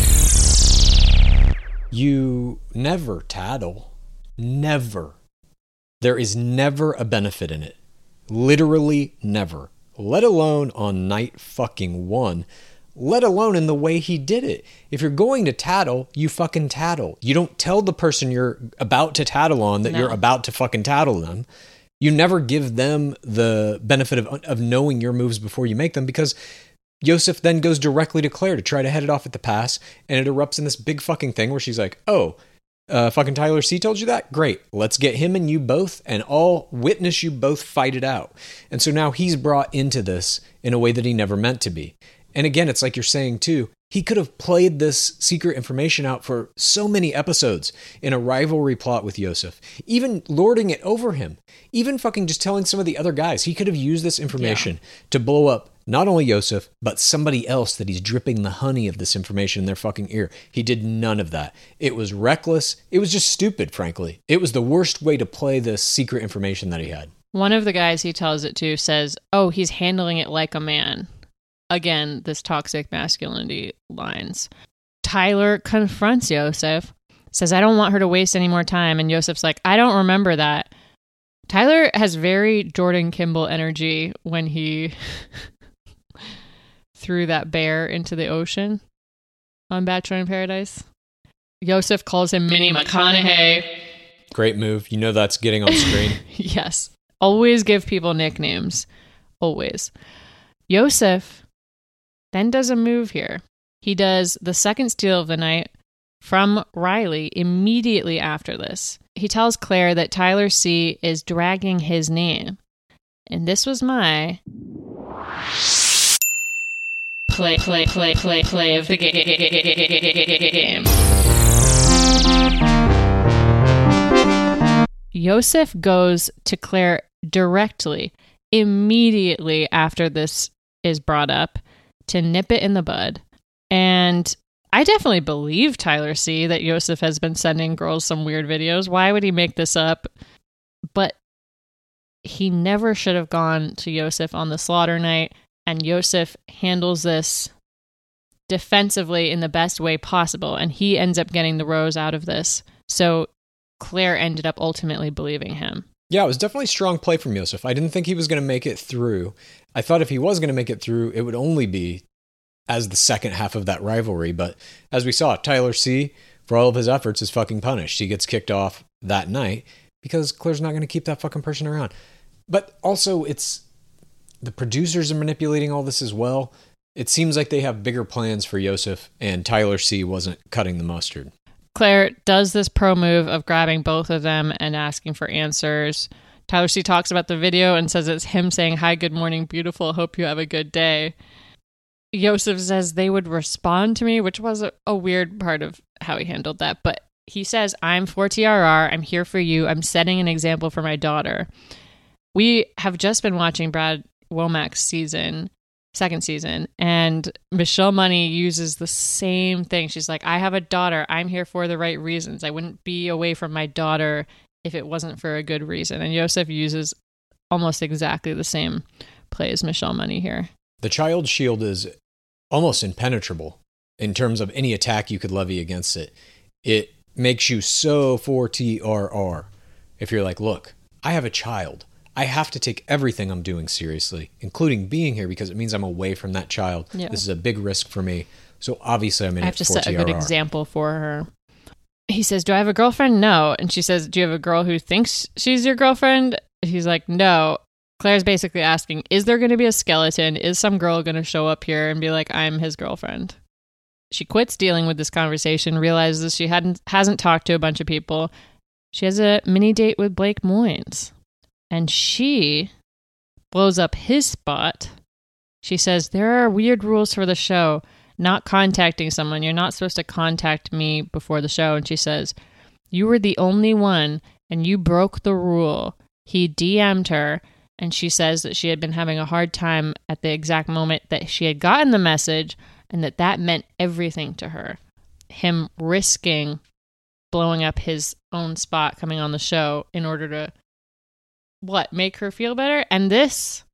You never tattle. Never. There is never a benefit in it. Literally never. Let alone on night fucking one. Let alone in the way he did it. If you're going to tattle, you fucking tattle. You don't tell the person you're about to tattle on that no. you're about to fucking tattle them. You never give them the benefit of, of knowing your moves before you make them, because Yosef then goes directly to Claire to try to head it off at the pass, and it erupts in this big fucking thing where she's like, oh, uh, fucking Tyler C told you that? Great. Let's get him and you both, and I'll witness you both fight it out. And so now he's brought into this in a way that he never meant to be. And again, it's like you're saying too, he could have played this secret information out for so many episodes in a rivalry plot with Yosef, even lording it over him, even fucking just telling some of the other guys. He could have used this information yeah. to blow up not only Yosef, but somebody else that he's dripping the honey of this information in their fucking ear. He did none of that. It was reckless. It was just stupid, frankly. It was the worst way to play this secret information that he had. One of the guys he tells it to says, oh, he's handling it like a man. Again, this toxic masculinity lines. Tyler confronts Yosef, says, I don't want her to waste any more time. And Yosef's like, I don't remember that. Tyler has very Jordan Kimball energy when he threw that bear into the ocean on Bachelor in Paradise. Yosef calls him Mini McConaughey. Great move. You know that's getting on screen. Yes. Always give people nicknames. Always. Yosef then does a move here. He does the second steal of the night from Riley immediately after this. He tells Claire that Tyler C is dragging his name. And this was my play, play, play, play, play of the game. Yosef goes to Claire directly, immediately after this is brought up, to nip it in the bud. And I definitely believe Tyler C that Yosef has been sending girls some weird videos. Why would he make this up? But he never should have gone to Yosef on the slaughter night, and Yosef handles this defensively in the best way possible, and he ends up getting the rose out of this. So Claire ended up ultimately believing him. Yeah, it was definitely strong play from Yosef. I didn't think he was going to make it through. I thought if he was going to make it through, it would only be as the second half of that rivalry. But as we saw, Tyler C, for all of his efforts, is fucking punished. He gets kicked off that night because Claire's not going to keep that fucking person around. But also, it's the producers are manipulating all this as well. It seems like they have bigger plans for Yosef, and Tyler C wasn't cutting the mustard. Claire does this pro move of grabbing both of them and asking for answers. Tyler C talks about the video and says it's him saying, hi, good morning, beautiful, hope you have a good day. Yosef says they would respond to me, which was a, a weird part of how he handled that. But he says, I'm four T R R, I'm here for you, I'm setting an example for my daughter. We have just been watching Brad Womack's season, second season, and Michelle Money uses the same thing. She's like, I have a daughter. I'm here for the right reasons. I wouldn't be away from my daughter if it wasn't for a good reason. And Yosef uses almost exactly the same play as Michelle Money here. The child shield is almost impenetrable in terms of any attack you could levy against it. It makes you so for T R R. If you're like, look, I have a child. I have to take everything I'm doing seriously, including being here, because it means I'm away from that child. Yeah. This is a big risk for me. So obviously I'm in I have it to for set T a R R. good example for her. He says, do I have a girlfriend? No. And she says, do you have a girl who thinks she's your girlfriend? He's like, no. Claire's basically asking, is there going to be a skeleton? Is some girl going to show up here and be like, I'm his girlfriend? She quits dealing with this conversation, realizes she hadn't hasn't talked to a bunch of people. She has a mini date with Blake Moynes. And she blows up his spot. She says, there are weird rules for the show. Not contacting someone. You're not supposed to contact me before the show. And she says, you were the only one and you broke the rule. He D M'd her, and she says that she had been having a hard time at the exact moment that she had gotten the message, and that that meant everything to her. Him risking blowing up his own spot coming on the show in order to, what, make her feel better? And this,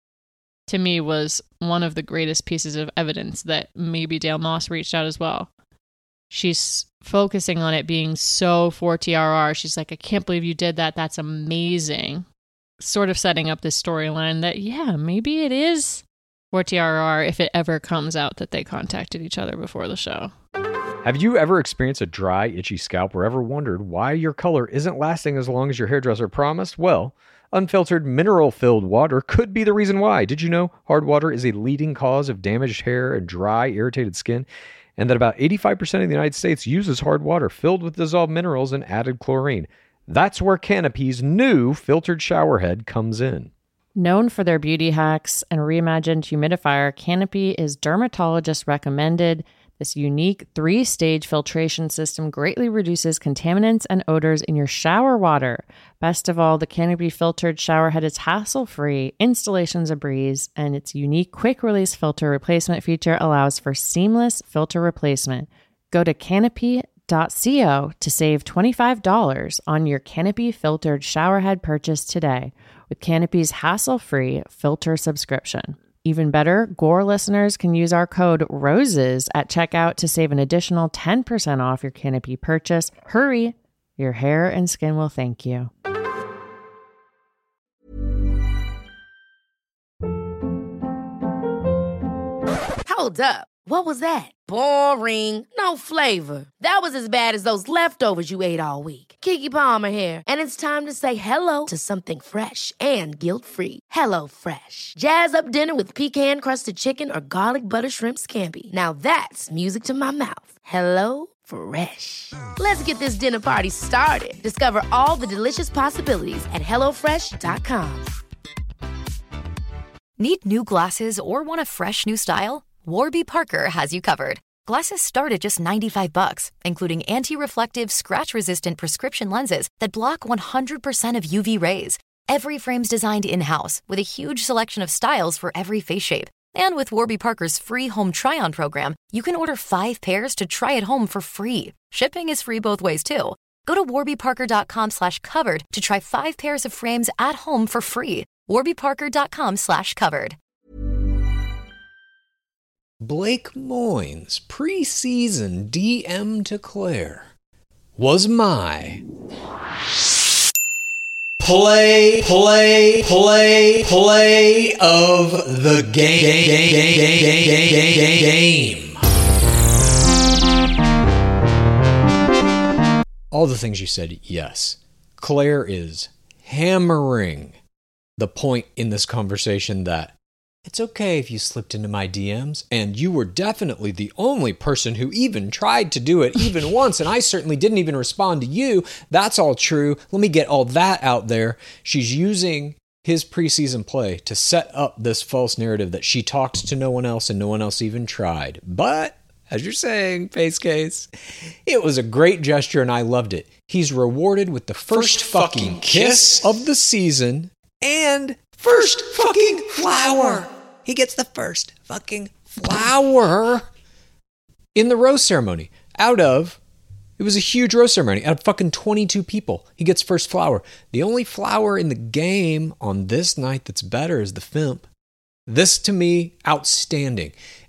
to me, was one of the greatest pieces of evidence that maybe Dale Moss reached out as well. She's focusing on it being so for T R R. She's like, I can't believe you did that. That's amazing. Sort of setting up this storyline that, yeah, maybe it is for T R R if it ever comes out that they contacted each other before the show. Have you ever experienced a dry, itchy scalp or ever wondered why your color isn't lasting as long as your hairdresser promised? Well, unfiltered, mineral-filled water could be the reason why. Did you know hard water is a leading cause of damaged hair and dry, irritated skin? And that about eighty-five percent of the United States uses hard water filled with dissolved minerals and added chlorine. That's where Canopy's new filtered shower head comes in. Known for their beauty hacks and reimagined humidifier, Canopy is dermatologist recommended. This unique three-stage filtration system greatly reduces contaminants and odors in your shower water. Best of all, the Canopy filtered shower head is hassle-free, installation's a breeze, and its unique quick-release filter replacement feature allows for seamless filter replacement. Go to canopy dot co to save twenty-five dollars on your Canopy filtered shower head purchase today with Canopy's hassle-free filter subscription. Even better, Gore listeners can use our code ROSES at checkout to save an additional ten percent off your Canopy purchase. Hurry, your hair and skin will thank you. Hold up. What was that? Boring. No flavor. That was as bad as those leftovers you ate all week. Keke Palmer here, and it's time to say hello to something fresh and guilt-free. Hello Fresh. Jazz up dinner with pecan-crusted chicken or garlic butter shrimp scampi. Now that's music to my mouth. Hello Fresh. Let's get this dinner party started. Discover all the delicious possibilities at hello fresh dot com. Need new glasses or want a fresh new style? Warby Parker has you covered. Glasses start at just ninety-five bucks, including anti-reflective, scratch-resistant prescription lenses that block one hundred percent of U V rays. Every frame's designed in-house with a huge selection of styles for every face shape. And with Warby Parker's free home try-on program, you can order five pairs to try at home for free. Shipping is free both ways, too. Go to warby parker dot com slash covered to try five pairs of frames at home for free. warby parker dot com slash covered. Blake Moynes' preseason D M to Claire was my play, play, play, play of the game. game. All the things you said, yes. Claire is hammering the point in this conversation that it's okay if you slipped into my D Ms, and you were definitely the only person who even tried to do it even once, and I certainly didn't even respond to you. That's all true. Let me get all that out there. She's using his preseason play to set up this false narrative that she talked to no one else and no one else even tried. But, as you're saying, Pace Case, it was a great gesture and I loved it. He's rewarded with the first, first fucking kiss of the season and first fucking flower. He gets the first fucking flower in the rose ceremony. Out of, it was a huge rose ceremony. Out of fucking twenty-two people, he gets first flower. The only flower in the game on this night that's better is the Fimp. This, to me, outstanding.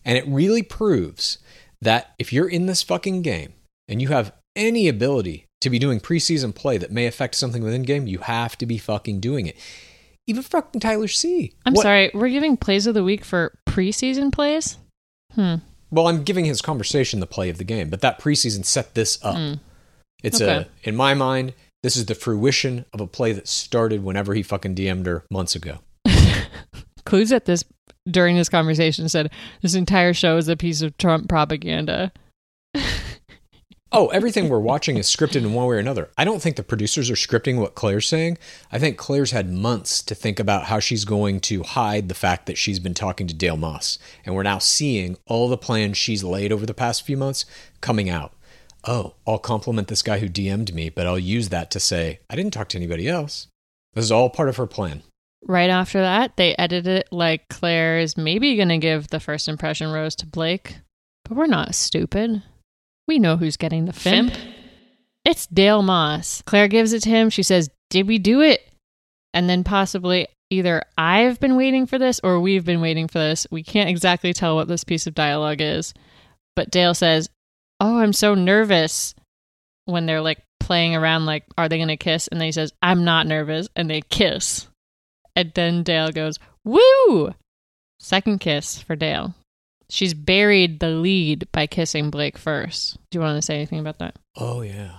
And it really proves that if you're in this fucking game and you have any ability to be doing preseason play that may affect something within game, you have to be fucking doing it. Even fucking Tyler C. I'm What- sorry, we're giving plays of the week for preseason plays? Hmm. Well, I'm giving his conversation the play of the game, but that preseason set this up. Mm. It's Okay. a, in my mind, this is the fruition of a play that started whenever he fucking D M'd her months ago. Clues at this during this conversation said this entire show is a piece of Trump propaganda. Oh, everything we're watching is scripted in one way or another. I don't think the producers are scripting what Claire's saying. I think Claire's had months to think about how she's going to hide the fact that she's been talking to Dale Moss. And we're now seeing all the plans she's laid over the past few months coming out. Oh, I'll compliment this guy who D M'd me, but I'll use that to say, I didn't talk to anybody else. This is all part of her plan. Right after that, they edited it like Claire is maybe going to give the first impression rose to Blake. But we're not stupid. We know who's getting the Fimp. It's Dale Moss. Claire gives it to him. She says, did we do it? And then possibly either I've been waiting for this or we've been waiting for this. We can't exactly tell what this piece of dialogue is. But Dale says, oh, I'm so nervous, when they're like playing around like, are they going to kiss? And then he says, I'm not nervous. And they kiss. And then Dale goes, woo! Second kiss for Dale. She's buried the lead by kissing Blake first. Do you want to say anything about that? Oh, yeah.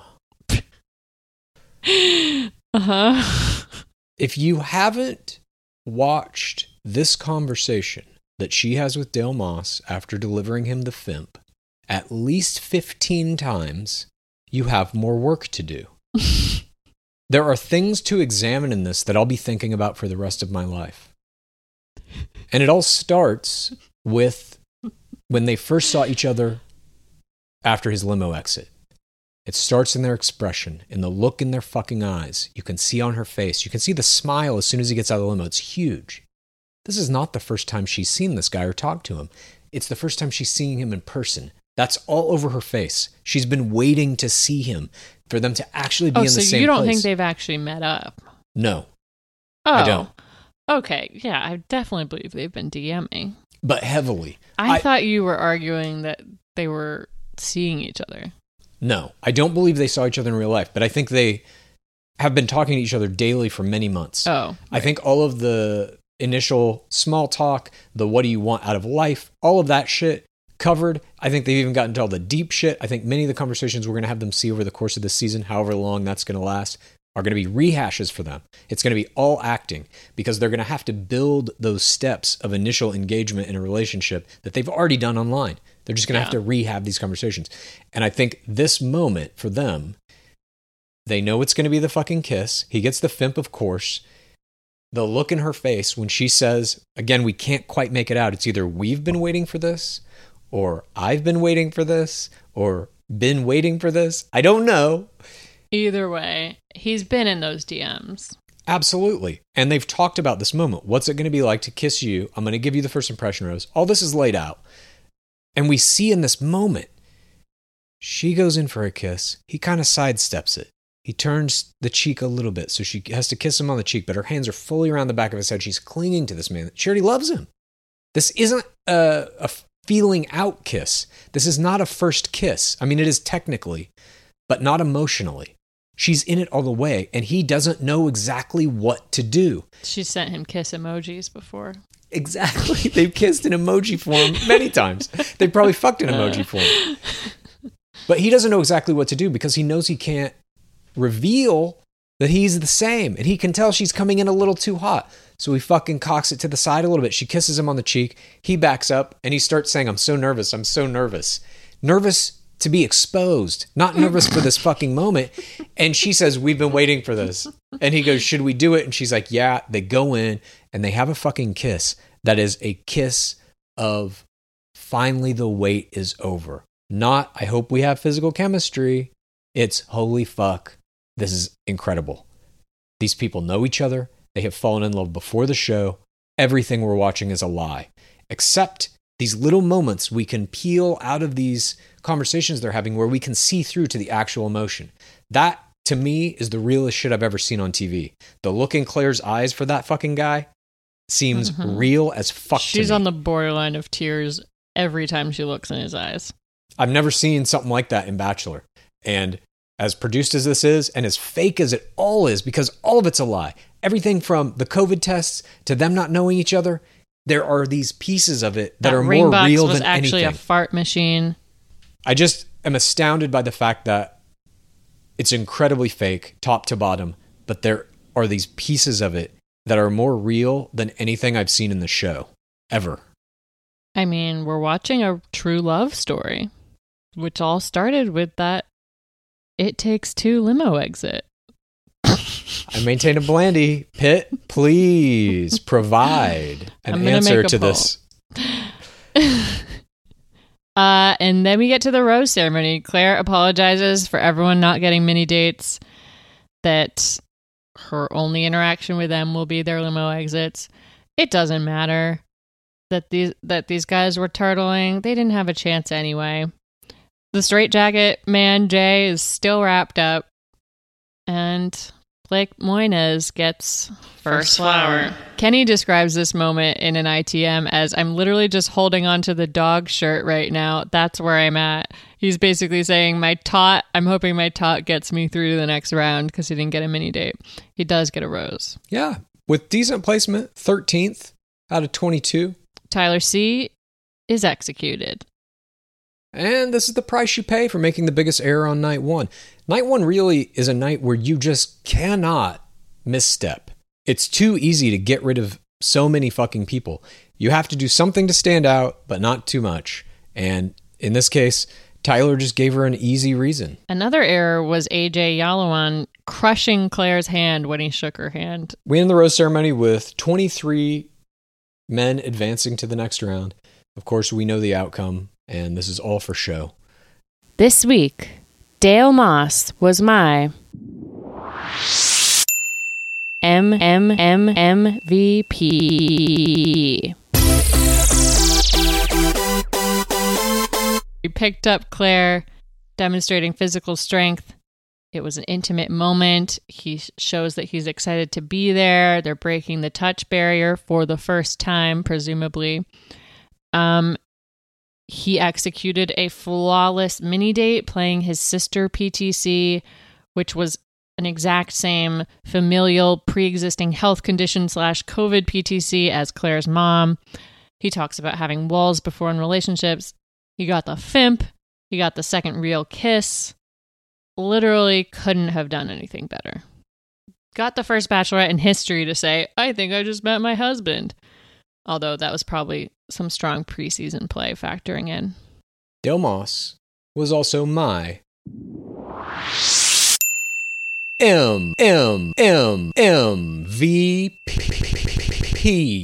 Uh-huh. If you haven't watched this conversation that she has with Dale Moss after delivering him the Fimp at least fifteen times, you have more work to do. There are things to examine in this that I'll be thinking about for the rest of my life. And it all starts with when they first saw each other after his limo exit. It starts in their expression, in the look in their fucking eyes. You can see on her face. You can see the smile as soon as he gets out of the limo. It's huge. This is not the first time she's seen this guy or talked to him. It's the first time she's seeing him in person. That's all over her face. She's been waiting to see him, for them to actually be oh, in the so same place. you don't think they've actually met up? No. Oh. I don't. Okay, yeah, I definitely believe they've been DMing. But heavily. I, I thought you were arguing that they were seeing each other. No, I don't believe they saw each other in real life, but I think they have been talking to each other daily for many months. Oh. Right. I think all of the initial small talk, the what do you want out of life, all of that shit covered. I think they've even gotten to all the deep shit. I think many of the conversations we're going to have them see over the course of the season, however long that's going to last, are going to be rehashes for them. It's going to be all acting because they're going to have to build those steps of initial engagement in a relationship that they've already done online. They're just going to Yeah. have to rehab these conversations. And I think this moment for them, they know it's going to be the fucking kiss. He gets the Fimp, of course. The look in her face when she says, again, we can't quite make it out. It's either we've been waiting for this, or I've been waiting for this, or been waiting for this. I don't know. Either way, he's been in those D Ms. Absolutely. And they've talked about this moment. What's it going to be like to kiss you? I'm going to give you the first impression, Rose. All this is laid out. And we see in this moment, she goes in for a kiss. He kind of sidesteps it. He turns the cheek a little bit, so she has to kiss him on the cheek, but her hands are fully around the back of his head. She's clinging to this man. She already loves him. This isn't a, a feeling out kiss. This is not a first kiss. I mean, it is technically, but not emotionally. She's in it all the way, and he doesn't know exactly what to do. She sent him kiss emojis before. Exactly. They've kissed in emoji form many times. They've probably fucked in emoji form. But he doesn't know exactly what to do because he knows he can't reveal that he's the same. And he can tell she's coming in a little too hot. So he fucking cocks it to the side a little bit. She kisses him on the cheek. He backs up and he starts saying, I'm so nervous. I'm so nervous. Nervous to be exposed, not nervous for this fucking moment. And she says, we've been waiting for this. And he goes, should we do it? And she's like, yeah. They go in and they have a fucking kiss. That is a kiss of finally the wait is over. Not, I hope we have physical chemistry. It's holy fuck. This is incredible. These people know each other. They have fallen in love before the show. Everything we're watching is a lie, except these little moments we can peel out of these conversations they're having where we can see through to the actual emotion. That, to me, is the realest shit I've ever seen on T V. The look in Claire's eyes for that fucking guy seems Mhm. real as fuck to She's me. on the borderline of tears every time she looks in his eyes. I've never seen something like that in Bachelor. And as produced as this is, and as fake as it all is, because all of it's a lie, everything from the COVID tests to them not knowing each other, there are these pieces of it that, that are more real than anything. Ringbox was actually a fart machine. I just am astounded by the fact that it's incredibly fake, top to bottom, but there are these pieces of it that are more real than anything I've seen in the show, ever. I mean, we're watching a true love story, which all started with that It Takes Two limo exit. I maintain a Blandy. Pitt, please provide an answer to this. uh, and then we get to the rose ceremony. Claire apologizes for everyone not getting mini dates, that her only interaction with them will be their limo exits. It doesn't matter that these that these guys were turtling. They didn't have a chance anyway. The straitjacket man, Jay, is still wrapped up, and Blake Moynes gets first flower. Kenny describes this moment in an I T M as, "I'm literally just holding on to the dog shirt right now. That's where I'm at." He's basically saying, my tot, I'm hoping my tot gets me through the next round because he didn't get a mini date. He does get a rose. Yeah, with decent placement, thirteenth out of twenty-two. Tyler C is executed. And this is the price you pay for making the biggest error on night one. Night one really is a night where you just cannot misstep. It's too easy to get rid of so many fucking people. You have to do something to stand out, but not too much. And in this case, Tyler just gave her an easy reason. Another error was A J Yalawan crushing Claire's hand when he shook her hand. We end the rose ceremony with twenty-three men advancing to the next round. Of course, we know the outcome, and this is all for show. This week, Dale Moss was my M M M M V P. He picked up Claire, demonstrating physical strength. It was an intimate moment. He shows that he's excited to be there. They're breaking the touch barrier for the first time, presumably. Um, he executed a flawless mini date, playing his sister P T C, which was an exact same familial pre-existing health condition slash COVID P T C as Claire's mom. He talks about having walls before in relationships. He got the F I M P. He got the second real kiss. Literally couldn't have done anything better. Got the first bachelorette in history to say, I think I just met my husband. Although that was probably some strong preseason play factoring in. Dale Moss was also my M M M M V P.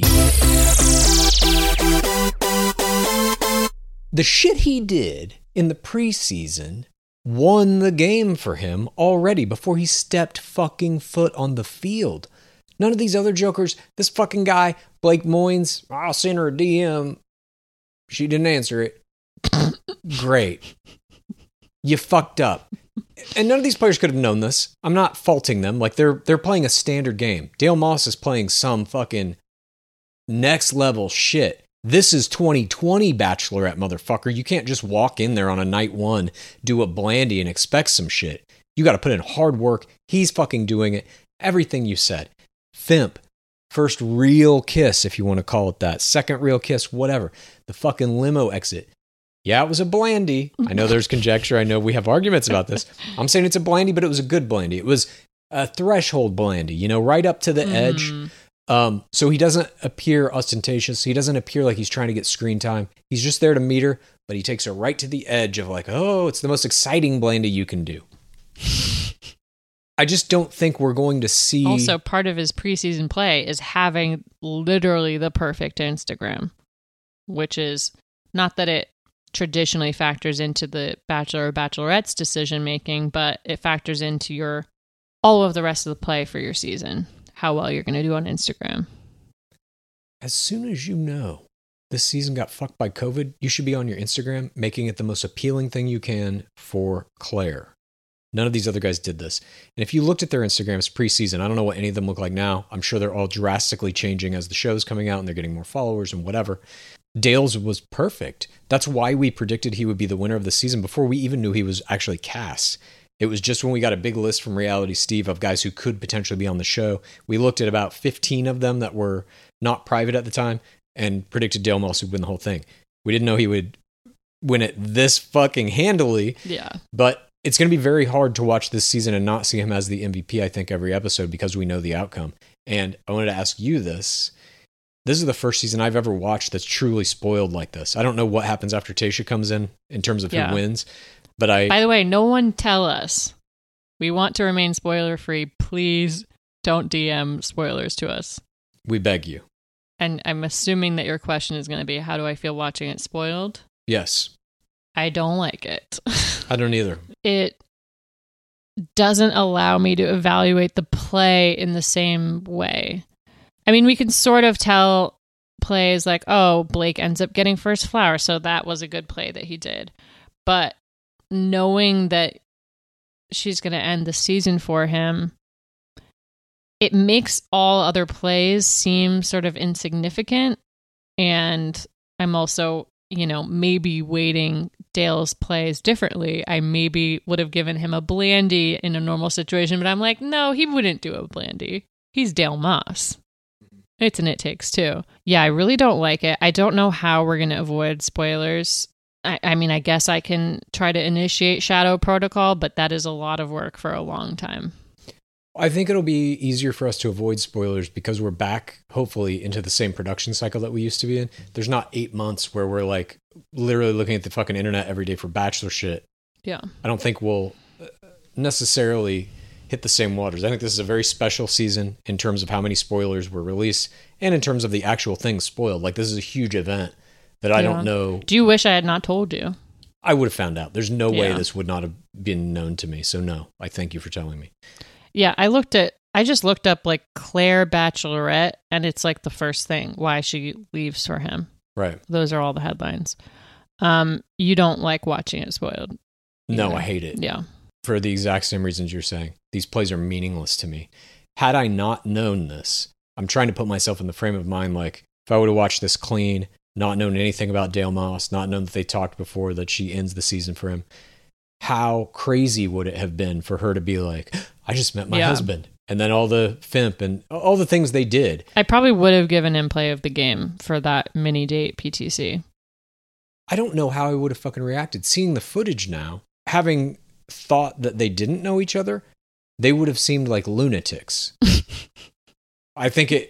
The shit he did in the preseason won the game for him already before he stepped fucking foot on the field. None of these other jokers, this fucking guy, Blake Moynes, I'll send her a D M. She didn't answer it. Great. You fucked up. And none of these players could have known this. I'm not faulting them. Like, they're they're playing a standard game. Dale Moss is playing some fucking next level shit. This is twenty twenty Bachelorette, motherfucker. You can't just walk in there on a night one, do a Blandy, and expect some shit. You got to put in hard work. He's fucking doing it. Everything you said. F I M P. First real kiss, if you want to call it that. Second real kiss, whatever. The fucking limo exit. Yeah, it was a Blandy. I know there's conjecture. I know we have arguments about this. I'm saying it's a Blandy, but it was a good Blandy. It was a threshold Blandy, you know, right up to the mm. edge. Um, so he doesn't appear ostentatious. He doesn't appear like he's trying to get screen time. He's just there to meet her, but he takes her right to the edge of like, oh, it's the most exciting Blandy you can do. I just don't think we're going to see... Also, part of his preseason play is having literally the perfect Instagram, which is not that it traditionally factors into the Bachelor or Bachelorette's decision-making, but it factors into your all of the rest of the play for your season, how well you're going to do on Instagram. As soon as you know this season got fucked by COVID, you should be on your Instagram making it the most appealing thing you can for Claire. None of these other guys did this. And if you looked at their Instagrams preseason, I don't know what any of them look like now. I'm sure they're all drastically changing as the show's coming out and they're getting more followers and whatever. Dale's was perfect. That's why we predicted he would be the winner of the season before we even knew he was actually cast. It was just when we got a big list from Reality Steve of guys who could potentially be on the show. We looked at about fifteen of them that were not private at the time and predicted Dale Moss would win the whole thing. We didn't know he would win it this fucking handily. Yeah. But it's going to be very hard to watch this season and not see him as the M V P, I think, every episode because we know the outcome. And I wanted to ask you this. This is the first season I've ever watched that's truly spoiled like this. I don't know what happens after Tayshia comes in in terms of Yeah. who wins. But I, By the way, no one tell us. We want to remain spoiler free. Please don't D M spoilers to us. we beg you. And I'm assuming that your question is going to be, how do I feel watching it spoiled? Yes. I don't like it. I don't either. It doesn't allow me to evaluate the play in the same way. I mean, we can sort of tell plays like, oh, Blake ends up getting first flower, so that was a good play that he did. But knowing that she's going to end the season for him, it makes all other plays seem sort of insignificant. And I'm also, you know, maybe weighting Dale's plays differently. I maybe would have given him a Blandy in a normal situation, but I'm like, no, he wouldn't do a Blandy. He's Dale Moss. It's an It Takes Two. Yeah, I really don't like it. I don't know how we're going to avoid spoilers. I, I mean, I guess I can try to initiate Shadow Protocol, but that is a lot of work for a long time. I think it'll be easier for us to avoid spoilers because we're back, hopefully, into the same production cycle that we used to be in. There's not eight months where we're like literally looking at the fucking internet every day for Bachelor shit. Yeah. I don't think we'll necessarily hit the same waters. I think this is a very special season in terms of how many spoilers were released and in terms of the actual things spoiled. Like, this is a huge event that I Yeah. don't know. Do you wish I had not told you? I would have found out. There's no way Yeah. this would not have been known to me. So no, I thank you for telling me. Yeah, I looked at, I just looked up like Claire Bachelorette, and it's like the first thing, why she leaves for him. Right. Those are all the headlines. Um, you don't like watching it spoiled. No, either. I hate it. Yeah. For the exact same reasons you're saying. These plays are meaningless to me. Had I not known this, I'm trying to put myself in the frame of mind like, if I would have watched this clean, not known anything about Dale Moss, not known that they talked before that she ends the season for him, how crazy would it have been for her to be like, I just met my Yeah. husband. And then all the Fimp and all the things they did. I probably would have given him play of the game for that mini date P T C. I don't know how I would have fucking reacted. Seeing the footage now, having thought that they didn't know each other, they would have seemed like lunatics. I think it...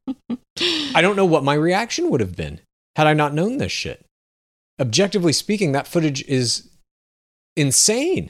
I don't know what my reaction would have been had I not known this shit. Objectively speaking, that footage is insane.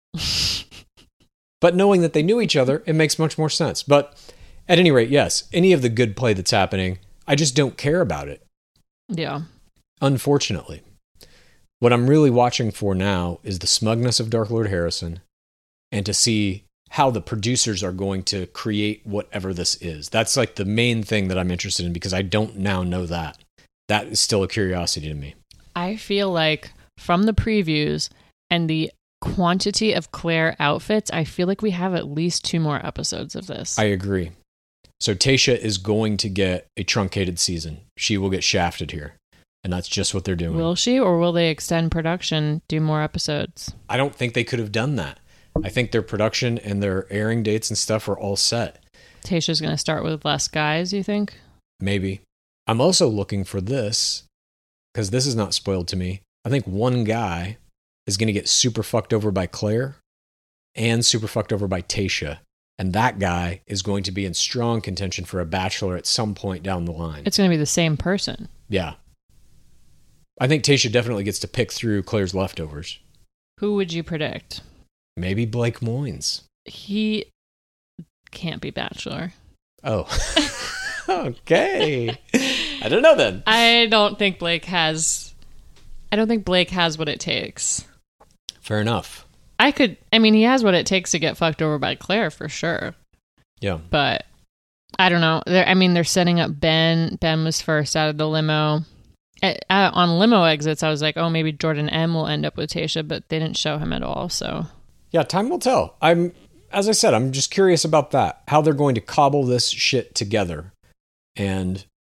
But knowing that they knew each other, it makes much more sense. But at any rate, yes, any of the good play that's happening, I just don't care about it. Yeah. Unfortunately. What I'm really watching for now is the smugness of Dark Lord Harrison and to see how the producers are going to create whatever this is. That's like the main thing that I'm interested in because I don't now know that. That is still a curiosity to me. I feel like from the previews and the quantity of Claire outfits, I feel like we have at least two more episodes of this. I agree. So Tayshia is going to get a truncated season. She will get shafted here. And that's just what they're doing. Will she, or will they extend production, do more episodes? I don't think they could have done that. I think their production and their airing dates and stuff are all set. Tayshia's going to start with less guys, you think? Maybe. I'm also looking for this, because this is not spoiled to me. I think one guy is going to get super fucked over by Claire and super fucked over by Tayshia. And that guy is going to be in strong contention for a bachelor at some point down the line. It's going to be the same person. Yeah. I think Tayshia definitely gets to pick through Claire's leftovers. Who would you predict? Maybe Blake Moynes. He can't be bachelor. Oh. Okay. I don't know then. I don't think Blake has... I don't think Blake has what it takes. Fair enough. I could... I mean, he has what it takes to get fucked over by Claire, for sure. Yeah. But, I don't know. They're, I mean, they're setting up Ben. Ben was first out of the limo. At, uh, on limo exits, I was like, oh, maybe Jordan M will end up with Tayshia, but they didn't show him at all, so... Yeah, time will tell. I'm, as I said, I'm just curious about that. How they're going to cobble this shit together. And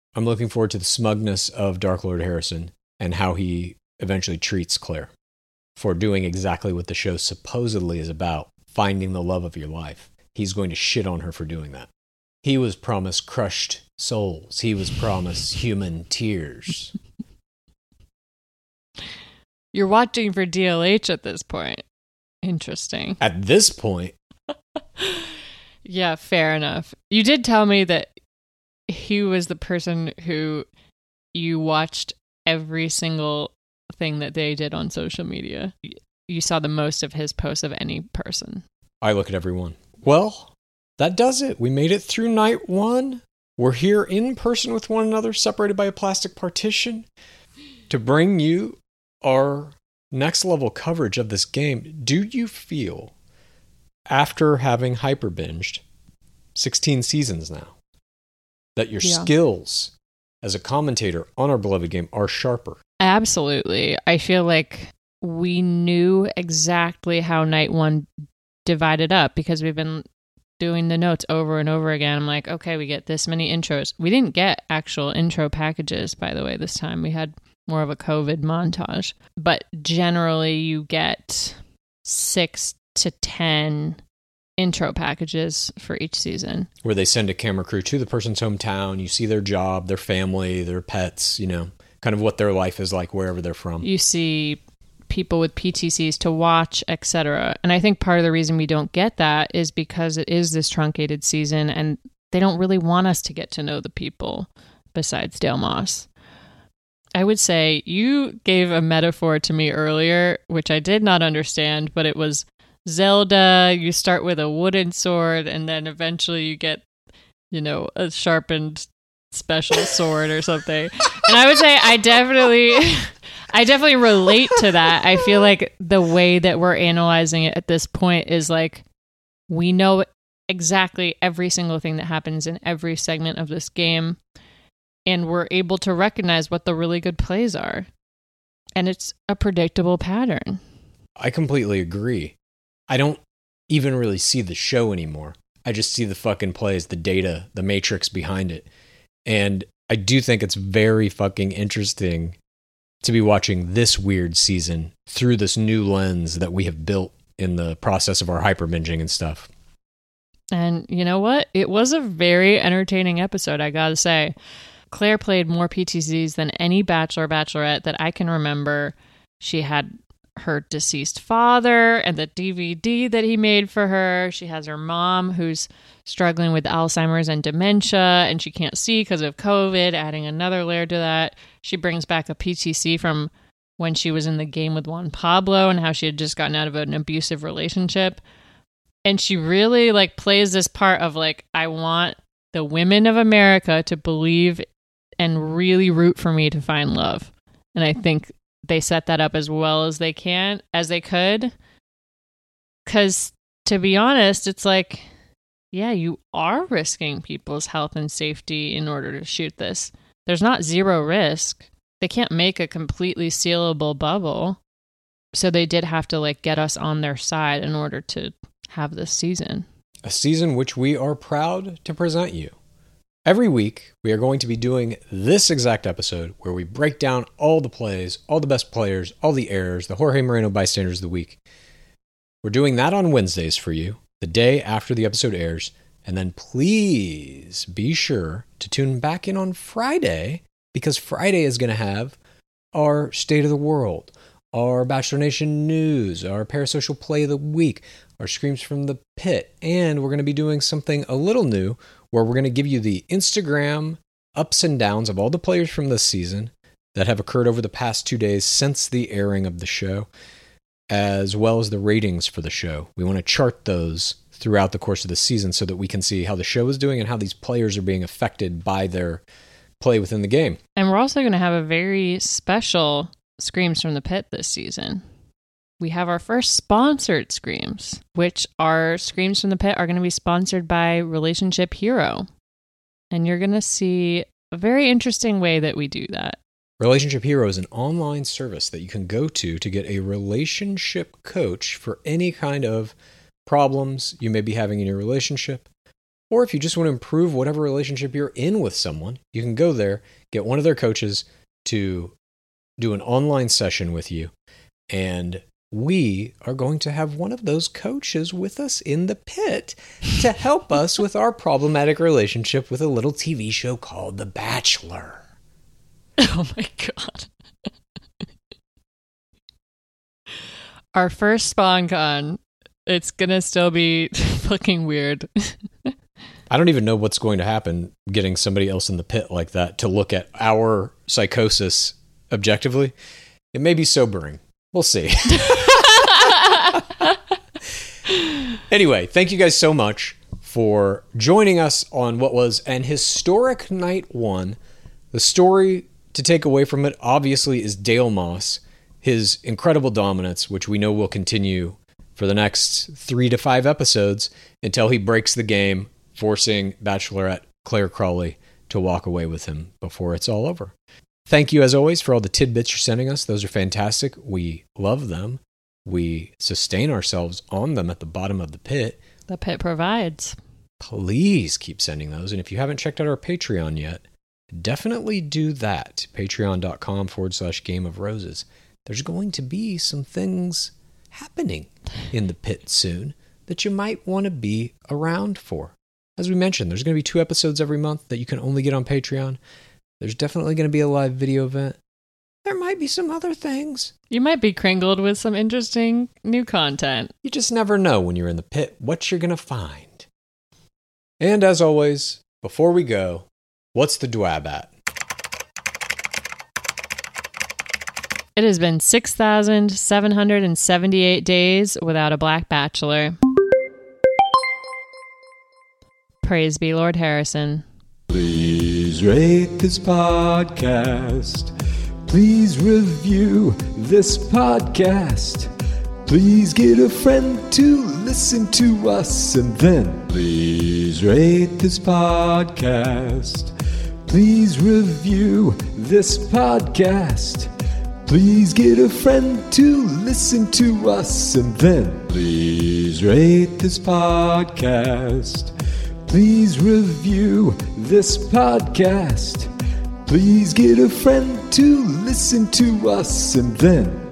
I'm looking forward to the smugness of Dark Lord Harrison and how he eventually treats Claire for doing exactly what the show supposedly is about, finding the love of your life. He's going to shit on her for doing that. He was promised crushed souls. He was promised human tears. You're watching for D L H at this point. Interesting. At this point? Yeah, fair enough. You did tell me that he was the person who you watched every single thing that they did on social media. You saw the most of his posts of any person. I look at everyone. Well, that does it. We made it through night one. We're here in person with one another, separated by a plastic partition, to bring you our next level coverage of this game. Do you feel, after having hyper binged sixteen seasons now, that your Yeah. skills as a commentator on our beloved game are sharper? Absolutely. I feel like we knew exactly how night one divided up because we've been doing the notes over and over again. I'm like, okay, we get this many intros. We didn't get actual intro packages, by the way, this time. We had more of a COVID montage. But generally, you get six to ten intro packages for each season. Where they send a camera crew to the person's hometown. You see their job, their family, their pets, you know, kind of what their life is like wherever they're from. You see people with P T Cs to watch, et cetera. And I think part of the reason we don't get that is because it is this truncated season and they don't really want us to get to know the people besides Dale Moss. I would say you gave a metaphor to me earlier, which I did not understand, but it was Zelda. You start with a wooden sword and then eventually you get, you know, a sharpened special sword or something. And I would say I definitely I definitely relate to that. I feel like the way that we're analyzing it at this point is like we know exactly every single thing that happens in every segment of this game, and we're able to recognize what the really good plays are. And it's a predictable pattern. I completely agree. I don't even really see the show anymore. I just see the fucking plays, the data, the matrix behind it. And I do think it's very fucking interesting to be watching this weird season through this new lens that we have built in the process of our hyper binging and stuff. And you know what? It was a very entertaining episode, I gotta say. Claire played more P T Cs than any Bachelor or Bachelorette that I can remember. She had her deceased father and the D V D that he made for her. She has her mom who's struggling with Alzheimer's and dementia, and she can't see because of COVID, adding another layer to that. She brings back a P T C from when she was in the game with Juan Pablo and how she had just gotten out of an abusive relationship. And she really like plays this part of like, I want the women of America to believe and really root for me to find love. And I think they set that up as well as they can, as they could. Because to be honest, it's like, yeah, you are risking people's health and safety in order to shoot this. There's not zero risk. They can't make a completely sealable bubble. So they did have to like get us on their side in order to have this season. A season which we are proud to present you. Every week, we are going to be doing this exact episode where we break down all the plays, all the best players, all the errors, the Jorge Moreno bystanders of the week. We're doing that on Wednesdays for you, the day after the episode airs. And then please be sure to tune back in on Friday, because Friday is going to have our State of the World, our Bachelor Nation news, our Parasocial Play of the Week, our Screams from the Pit, and we're going to be doing something a little new where we're going to give you the Instagram ups and downs of all the players from this season that have occurred over the past two days since the airing of the show, as well as the ratings for the show. We want to chart those throughout the course of the season so that we can see how the show is doing and how these players are being affected by their play within the game. And we're also going to have a very special Screams from the Pit this season. We have our first sponsored Screams, which our Screams from the Pit are going to be sponsored by Relationship Hero. And you're going to see a very interesting way that we do that. Relationship Hero is an online service that you can go to to get a relationship coach for any kind of problems you may be having in your relationship, Or if you just want to improve whatever relationship you're in with someone, you can go there, get one of their coaches to do an online session with you. And we are going to have one of those coaches with us in the pit to help us with our problematic relationship with a little T V show called The Bachelor. Oh my God. Our first SpawnCon, it's going to still be fucking weird. I don't even know what's going to happen getting somebody else in the pit like that to look at our psychosis objectively. It may be sobering. We'll see. Anyway, thank you guys so much for joining us on what was an historic night one. The story to take away from it, obviously, is Dale Moss, his incredible dominance, which we know will continue for the next three to five episodes until he breaks the game, forcing Bachelorette Claire Crawley to walk away with him before it's all over. Thank you, as always, for all the tidbits you're sending us. Those are fantastic. We love them. We sustain ourselves on them at the bottom of the pit. The pit provides. Please keep sending those. And if you haven't checked out our Patreon yet, definitely do that. Patreon.com forward slash Game of Roses. There's going to be some things happening in the pit soon that you might want to be around for. As we mentioned, there's going to be two episodes every month that you can only get on Patreon. There's definitely going to be a live video event. There might be some other things. You might be crinkled with some interesting new content. You just never know when you're in the pit what you're going to find. And as always, before we go, what's the D W A B at? It has been six thousand seven hundred seventy-eight days without a Black Bachelor. Praise be Lord Harrison. Please rate this podcast. Please review this podcast. Please get a friend to listen to us. And then please rate this podcast. Please review this podcast. Please get a friend to listen to us. And then please rate this podcast. Please review this podcast. Please get a friend to listen to us. And then